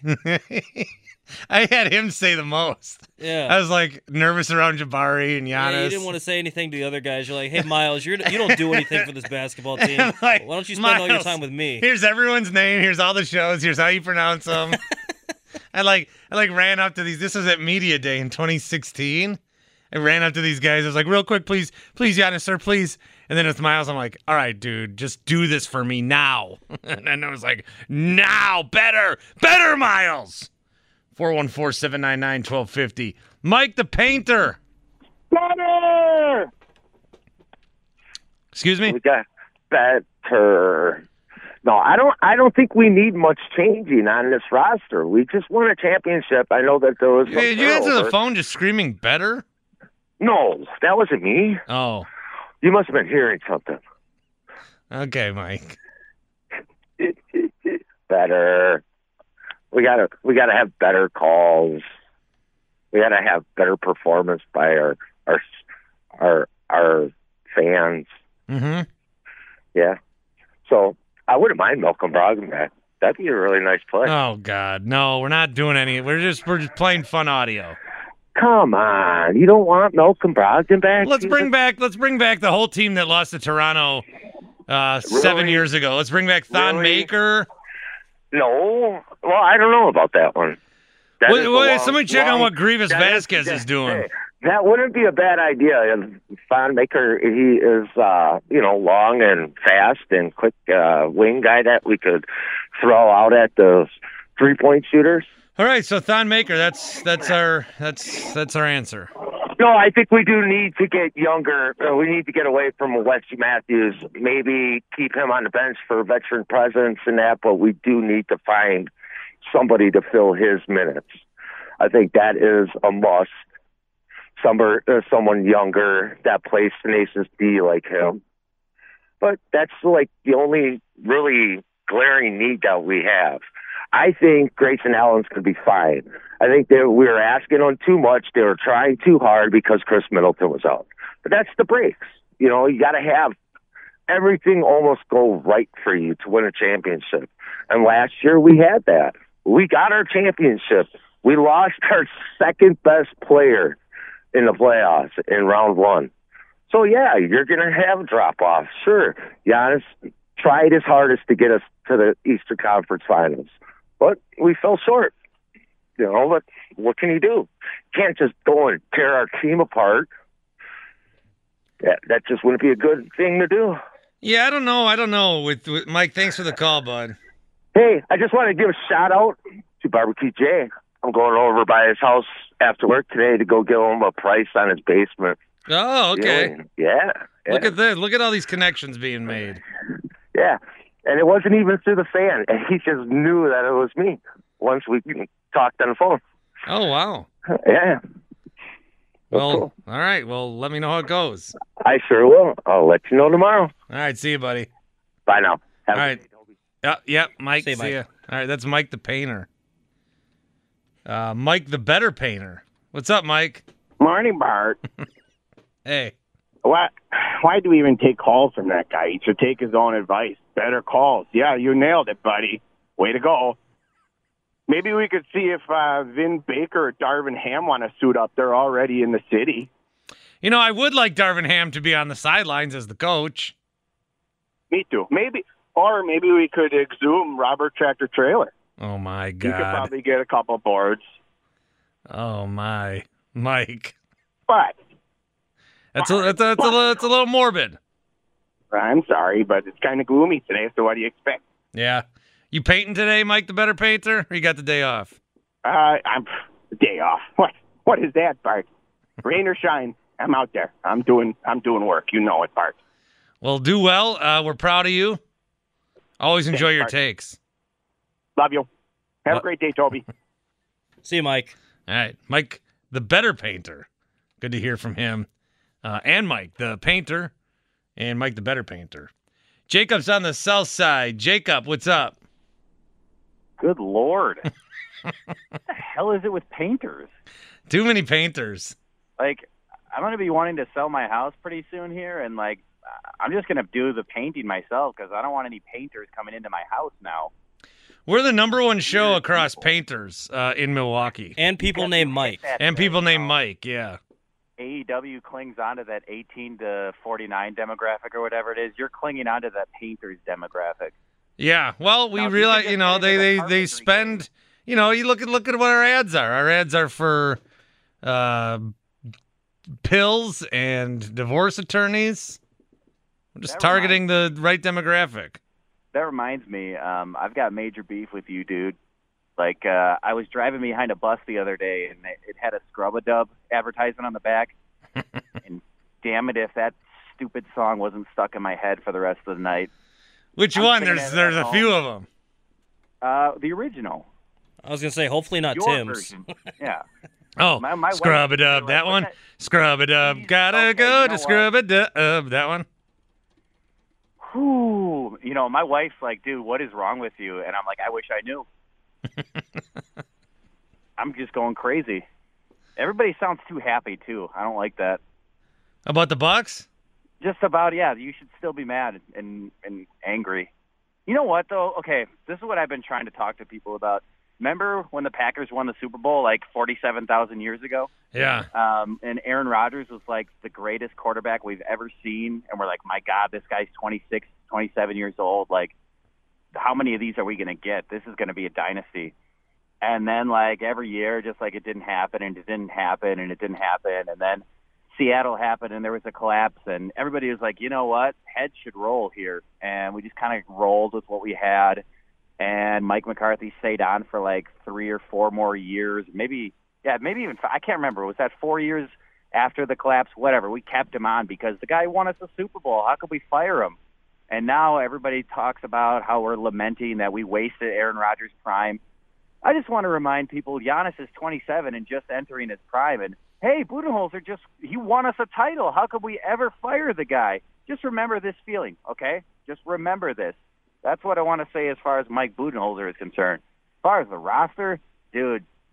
I had him say the most. Yeah. I was like nervous around Jabari and Giannis. Yeah, you didn't want to say anything to the other guys. You're like, hey, Miles, you don't do anything for this basketball team. Why don't you spend all your time with me? Here's everyone's name. Here's all the shows. Here's how you pronounce them. I ran up to these. This was at Media Day in 2016. I ran up to these guys. I was like, real quick, please, Giannis, sir, please. And then with Miles, I'm like, all right, dude, just do this for me now. And then I was like, now, better, Miles. 414-799-1250. Mike the Painter. Better. Excuse me? We got better. No, I don't think we need much changing on this roster. We just won a championship. I know that there was some Did you answer turnover. the phone just screaming better? No, that wasn't me. Oh. You must have been hearing something. Okay, Mike. Better. We gotta have better calls. We gotta have better performance by our fans. Mm-hmm. Yeah. So I wouldn't mind Malcolm Brogdon back. That'd be a really nice play. Oh God, no, we're not doing any. We're just playing fun audio. Come on, you don't want Malcolm Brogdon back? Let's bring back the whole team that lost to Toronto 7 years ago. Let's bring back Thon Maker. No, well, I don't know about that one. Somebody check on what Grievous Vasquez is doing. That wouldn't be a bad idea. Thon Maker, he is, long and fast and quick wing guy that we could throw out at the 3-point shooters. All right, so Thon Maker, that's our answer. No, I think we do need to get younger. We need to get away from Wesley Matthews. Maybe keep him on the bench for veteran presence and that, but we do need to find somebody to fill his minutes. I think that is a must. Someone younger that plays tenacious D like him. But that's like the only really glaring need that we have. I think Grayson Allen's could be fine. I think we were asking on too much. They were trying too hard because Chris Middleton was out. But that's the breaks. You know, you got to have everything almost go right for you to win a championship. And last year we had that. We got our championship. We lost our second best player in the playoffs in round one. So, yeah, you're going to have drop-offs. Sure, Giannis tried his hardest to get us to the Eastern Conference Finals. But we fell short. You know, but what can you do? Can't just go and tear our team apart. That just wouldn't be a good thing to do. Yeah, I don't know. With Mike, thanks for the call, bud. Hey, I just want to give a shout-out to Barbecue Jay. I'm going over by his house after work today to go give him a price on his basement. Oh, okay. You know, yeah. Look at this. Look at all these connections being made. Yeah. And it wasn't even through the fan. And he just knew that it was me once we talked on the phone. Oh, wow. Yeah. Well, cool. All right. Well, let me know how it goes. I sure will. I'll let you know tomorrow. All right. See you, buddy. Bye now. All right. Yeah, Mike. See See you. ya. All right. That's Mike the painter. Mike the better painter. What's up, Mike? Morning, Bart. Hey. Why do we even take calls from that guy? He should take his own advice. Better calls. Yeah, you nailed it, buddy. Way to go. Maybe we could see if Vin Baker or Darvin Ham want to suit up. They're already in the city. You know, I would like Darvin Ham to be on the sidelines as the coach. Me too. Maybe we could exhume Robert Tractor Trailer. Oh, my God. You could probably get a couple boards. Oh, my. Mike. But That's a little morbid. I'm sorry, but it's kind of gloomy today, so what do you expect? Yeah. You painting today, Mike the better painter, or you got the day off? I'm day off. What is that, Bart? Rain or shine, I'm out there. I'm doing work. You know it, Bart. Well, do well. We're proud of you. Always enjoy your Bart. takes. Love you. Have a great day, Toby. See you, Mike. All right. Mike the better painter. Good to hear from him. And Mike the painter and Mike the better painter. Jacob's on the south side. Jacob, what's up? Good Lord. What the hell is it with painters? Too many painters. Like, I'm going to be wanting to sell my house pretty soon here, and, like, I'm just going to do the painting myself because I don't want any painters coming into my house now. We're the number one show across painters in Milwaukee. And people named Mike. And people named Mike, yeah. AEW clings onto that 18 to 49 demographic or whatever it is. You're clinging onto that painters demographic. Yeah, well, we realize, you know, they spend, you know, you look at what our ads are. Our ads are for pills and divorce attorneys. We're just targeting the right demographic. That reminds me, I've got major beef with you, dude. Like, I was driving behind a bus the other day, and it had a Scrub-A-Dub advertisement on the back. And damn it if that stupid song wasn't stuck in my head for the rest of the night. Which one? There's a few of them. The original. I was going to say, hopefully not Your Tim's. version. Yeah. Oh, my Scrub-A-Dub, wife, that like, one? Scrub-A-Dub, gotta go to Scrub-A-Dub, that one? Whew. You know, my wife's like, dude, what is wrong with you? And I'm like, I wish I knew. I'm just going crazy. Everybody sounds too happy, too. I don't like that. About the Bucks? Just about, yeah. You should still be mad and angry. You know what, though? Okay, this is what I've been trying to talk to people about. Remember when the Packers won the Super Bowl like 47,000 years ago? Yeah. And Aaron Rodgers was like the greatest quarterback we've ever seen. And we're like, my God, this guy's 26, 27 years old. Like, how many of these are we going to get? This is going to be a dynasty. And then, like, every year, just like it didn't happen, and it didn't happen, and it didn't happen. And then Seattle happened, and there was a collapse. And everybody was like, you know what? Heads should roll here. And we just kind of rolled with what we had. And Mike McCarthy stayed on for like 3 or 4 more years. Maybe even, I can't remember. Was that 4 years after the collapse? Whatever. We kept him on because the guy won us a Super Bowl. How could we fire him? And now everybody talks about how we're lamenting that we wasted Aaron Rodgers' prime. I just want to remind people, Giannis is 27 and just entering his prime. And, hey, Budenholzer he won us a title. How could we ever fire the guy? Just remember this feeling, okay? Just remember this. That's what I want to say as far as Mike Budenholzer is concerned. As far as the roster, dude,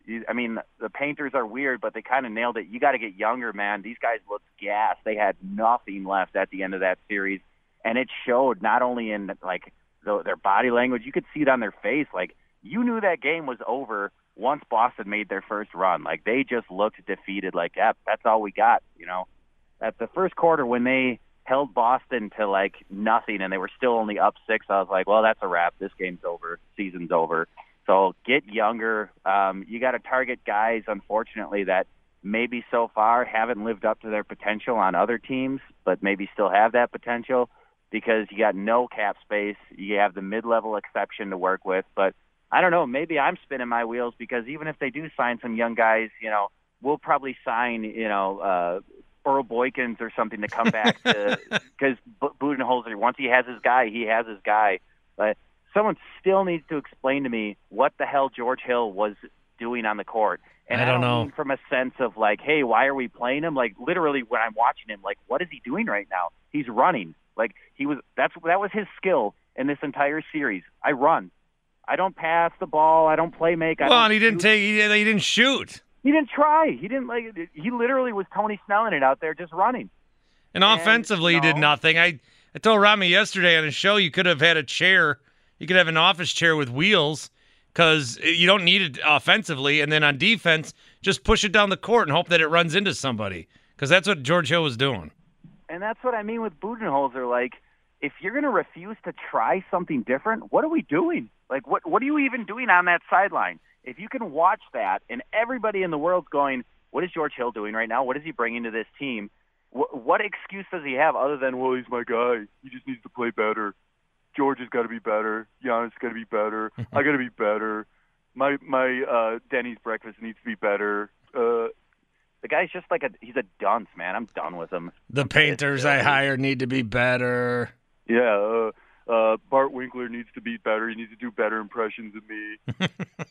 I mean, the Painters are weird, but they kind of nailed it. You got to get younger, man. These guys looked gassed. They had nothing left at the end of that series, and it showed not only in like their body language. You could see it on their face. Like, you knew that game was over once Boston made their first run. Like, they just looked defeated. Like, yeah, that's all we got. You know, at the first quarter when they held Boston to like nothing and they were still only up 6, I was like, well, that's a wrap. This game's over. Season's over. So get younger. You got to target guys, unfortunately, that maybe so far haven't lived up to their potential on other teams, but maybe still have that potential, because you got no cap space. You have the mid-level exception to work with. But I don't know, maybe I'm spinning my wheels, because even if they do sign some young guys, you know, we'll probably sign, you know, Earl Boykins or something to come back to, because Budenholzer, once he has his guy, he has his guy. But someone still needs to explain to me what the hell George Hill was doing on the court. And I don't know. Mean from a sense of like, hey, why are we playing him? Like, literally when I'm watching him, like, what is he doing right now? He's running. Like, that was his skill in this entire series. I run. I don't pass the ball. I don't play make. Well, and he didn't shoot. He didn't try. He didn't he literally was Tony Snelling it out there just running. And offensively, he did nothing. I told Rami yesterday on his show, you could have had a chair. You could have an office chair with wheels, because you don't need it offensively. And then on defense, just push it down the court and hope that it runs into somebody, because that's what George Hill was doing. And that's what I mean with Budenholzer. Like, if you're going to refuse to try something different, what are we doing? Like, what are you even doing on that sideline? If you can watch that and everybody in the world's going, what is George Hill doing right now? What is he bringing to this team? What excuse does he have other than, well, he's my guy. He just needs to play better. George has got to be better. Giannis got to be better. I got to be better. My Denny's breakfast needs to be better. The guy's just like he's a dunce, man. I'm done with him. The painters I hired need to be better. Yeah, Bart Winkler needs to be better. He needs to do better impressions of me.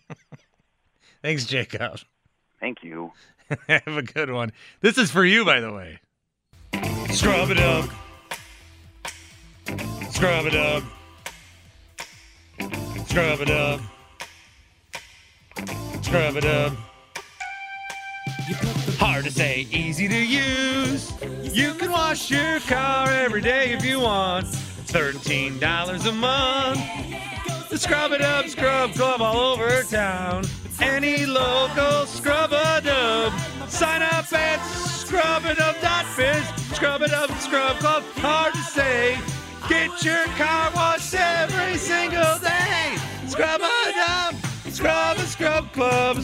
Thanks, Jacob. Thank you. Have a good one. This is for you, by the way. Scrub it up. Scrub it up. Scrub it up. Scrub it up. Hard to say, easy to use. You can wash your car every day if you want. $13 a month. The Scrub It Up Scrub Club all over town. Any local Scrub-A-Dub. Sign up at scrubitup.biz. Scrub It Up Scrub Club. Hard to say. Get your car washed every single day. Scrub-A-Dub. Scrub Club.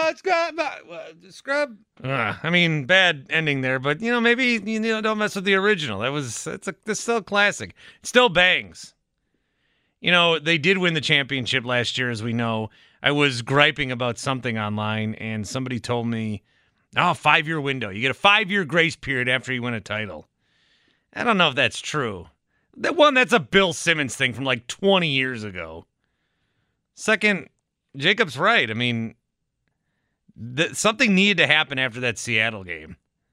Scrub. I mean, bad ending there, but maybe don't mess with the original. It's still a classic. It still bangs. They did win the championship last year, as we know. I was griping about something online, and somebody told me, 5-year window. You get a 5-year grace period after you win a title. I don't know if that's true. That's a Bill Simmons thing from like 20 years ago. Second, Jacob's right. I mean, something needed to happen after that Seattle game.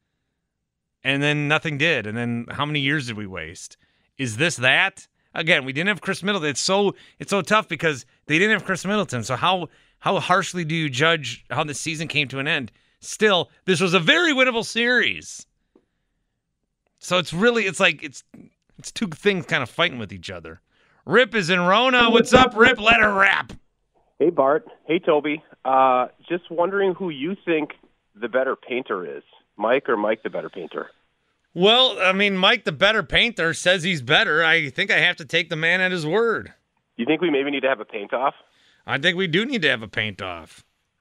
And then nothing did. And then how many years did we waste? Is this that? Again, we didn't have Chris Middleton. It's so tough because they didn't have Chris Middleton. So how harshly do you judge how the season came to an end? Still, this was a very winnable series. So it's two things kind of fighting with each other. Rip is in Rona. What's up, Rip? Let her rap. Hey, Bart. Hey, Toby. Just wondering who you think the better painter is, Mike or Mike the better painter? Well, I mean, Mike the better painter says he's better. I think I have to take the man at his word. You think we maybe need to have a paint-off? I think we do need to have a paint-off.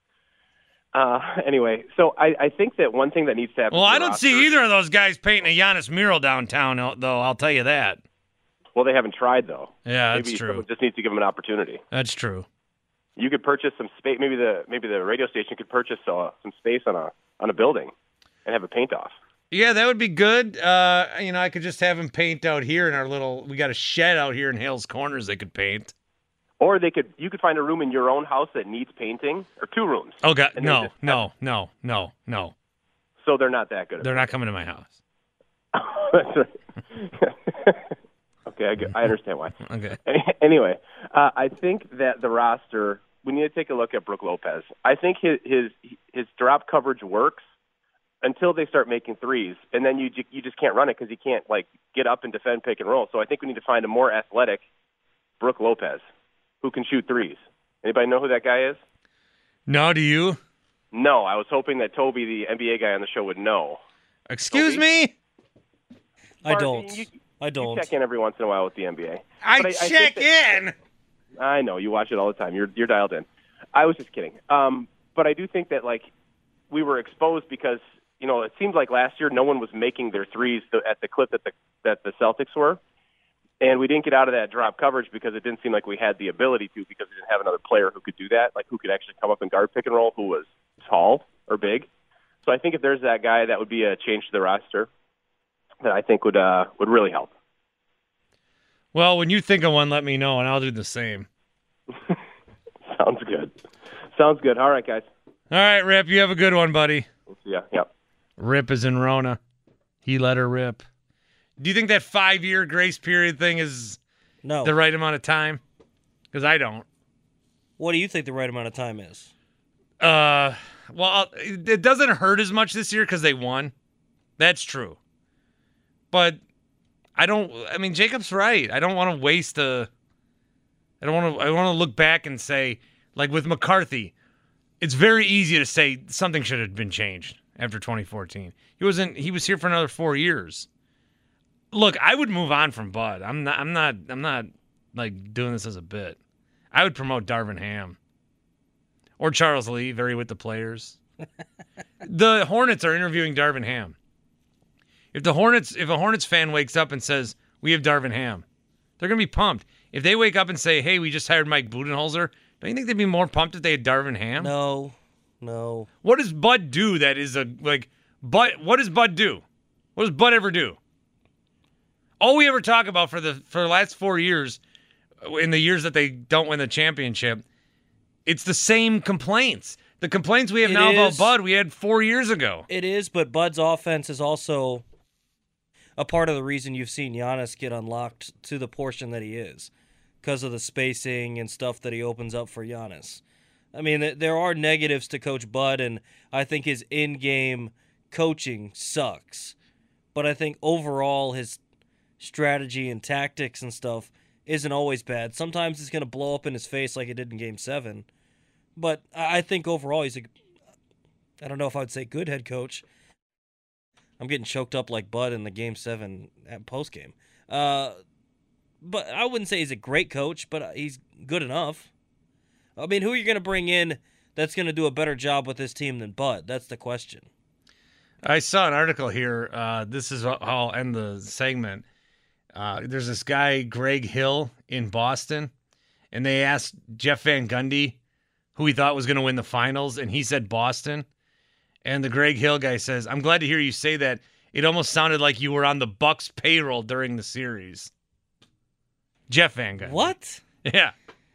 Anyway, so I think that one thing that needs to happen... Well, I don't see either of those guys painting a Giannis mural downtown, though, I'll tell you that. Well, they haven't tried, thow. Yeah, that's maybe true. Someone just needs to give them an opportunity. That's true. You could purchase some space. Maybe the radio station could purchase some space on a building and have a paint-off. Yeah, that would be good. I could just have them paint out here in our little... We got a shed out here in Hales Corners they could paint. Or you could find a room in your own house that needs painting, or 2 rooms. Oh, God, no. So they're not that good. They're not coming to my house. That's right. Okay, I understand why. Okay. Anyway, I think that the roster we need to take a look at Brook Lopez. I think his drop coverage works until they start making threes, and then you just can't run it because he can't get up and defend pick and roll. So I think we need to find a more athletic Brook Lopez who can shoot threes. Anybody know who that guy is? No, do you? No, I was hoping that Toby, the NBA guy on the show, would know. Excuse me? I don't. You don't. check in every once in a while with the NBA. I check in. I know you watch it all the time. You're dialed in. I was just kidding. But I do think that we were exposed because it seemed like last year no one was making their threes at the clip that the Celtics were, and we didn't get out of that drop coverage because it didn't seem like we had the ability to because we didn't have another player who could do that, who could actually come up and guard pick and roll, who was tall or big. So I think if there's that guy, that would be a change to the roster that I think would really help. Well, when you think of one, let me know, and I'll do the same. Sounds good. Sounds good. All right, guys. All right, Rip, you have a good one, buddy. We'll see ya. Yep. Rip is in Rona. He let her rip. Do you think that 5-year grace period thing is the right amount of time? Because I don't. What do you think the right amount of time is? Well, it doesn't hurt as much this year because they won. That's true. But Jacob's right. I don't want to waste I want to look back and say, with McCarthy, it's very easy to say something should have been changed after 2014. He was here for another 4 years. Look, I would move on from Bud. I'm not doing this as a bit. I would promote Darvin Ham. Or Charles Lee, very with the players. The Hornets are interviewing Darvin Ham. If a Hornets fan wakes up and says, we have Darvin Ham, they're going to be pumped. If they wake up and say, hey, we just hired Mike Budenholzer, don't you think they'd be more pumped if they had Darvin Ham? No. What does Bud do that is what does Bud do? What does Bud ever do? All we ever talk about for the last 4 years, in the years that they don't win the championship, it's the same complaints. The complaints we have now about Bud, we had 4 years ago. It is, but Bud's offense is also a part of the reason you've seen Giannis get unlocked to the portion that he is, because of the spacing and stuff that he opens up for Giannis. I mean, there are negatives to Coach Bud, and I think his in-game coaching sucks. But I think overall his strategy and tactics and stuff isn't always bad. Sometimes it's going to blow up in his face like it did in Game 7. But I think overall he's I don't know if I would say good head coach. I'm getting choked up like Bud in the Game 7 postgame. But I wouldn't say he's a great coach, but he's good enough. I mean, who are you going to bring in that's going to do a better job with this team than Bud? That's the question. I saw an article here. This is how I'll end the segment. There's this guy, Greg Hill, in Boston, and they asked Jeff Van Gundy who he thought was going to win the finals, and he said Boston. And the Greg Hill guy says, I'm glad to hear you say that. It almost sounded like you were on the Bucks payroll during the series. Jeff Van Gundy. What? Yeah.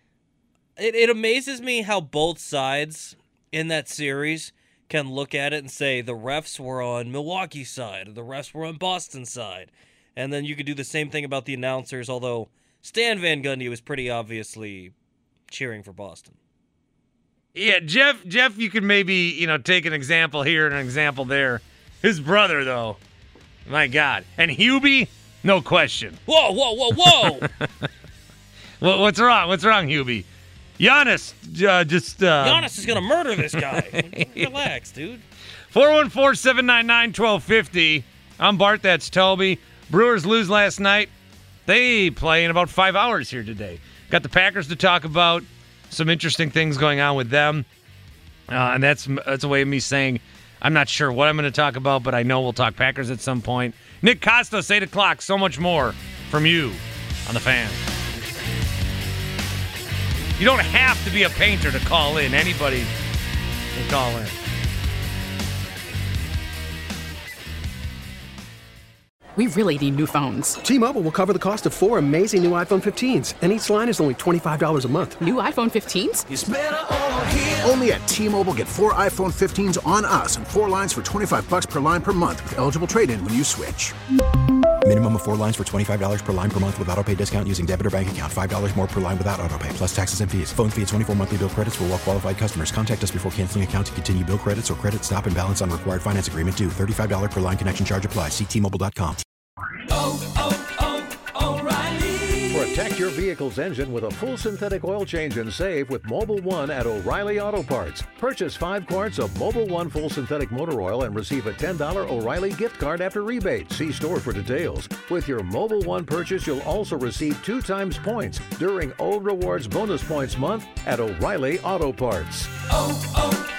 It amazes me how both sides in that series can look at it and say the refs were on Milwaukee's side or the refs were on Boston's side. And then you could do the same thing about the announcers, although Stan Van Gundy was pretty obviously cheering for Boston. Yeah, Jeff, you could maybe, take an example here and an example there. His brother, though, my God. And Hubie, no question. Whoa. What's wrong? What's wrong, Hubie? Giannis, Giannis is going to murder this guy. Relax, dude. 414-799-1250. I'm Bart, that's Toby. Brewers lose last night. They play in about 5 hours here today. Got the Packers to talk about. Some interesting things going on with them. And that's a way of me saying I'm not sure what I'm going to talk about, but I know we'll talk Packers at some point. Nick Costos, 8 o'clock. So much more from you on The Fan. You don't have to be a painter to call in. Anybody can call in. We really need new phones. T-Mobile will cover the cost of 4 amazing new iPhone 15s, and each line is only $25 a month. New iPhone 15s? It's better over here. Only at T-Mobile, get 4 iPhone 15s on us and 4 lines for $25 per line per month with eligible trade-in when you switch. Minimum of 4 lines for $25 per line per month with autopay discount using debit or bank account. $5 more per line without autopay, plus taxes and fees. Phone fee at 24 monthly bill credits for well-qualified customers. Contact us before canceling account to continue bill credits or credit stop and balance on required finance agreement due. $35 per line connection charge applies. See T-Mobile.com. O'Reilly. Protect your vehicle's engine with a full synthetic oil change and save with Mobil 1 at O'Reilly Auto Parts. Purchase 5 quarts of Mobil 1 full synthetic motor oil and receive a $10 O'Reilly gift card after rebate. See store for details. With your Mobil 1 purchase, you'll also receive 2 times points during O Rewards Bonus Points Month at O'Reilly Auto Parts.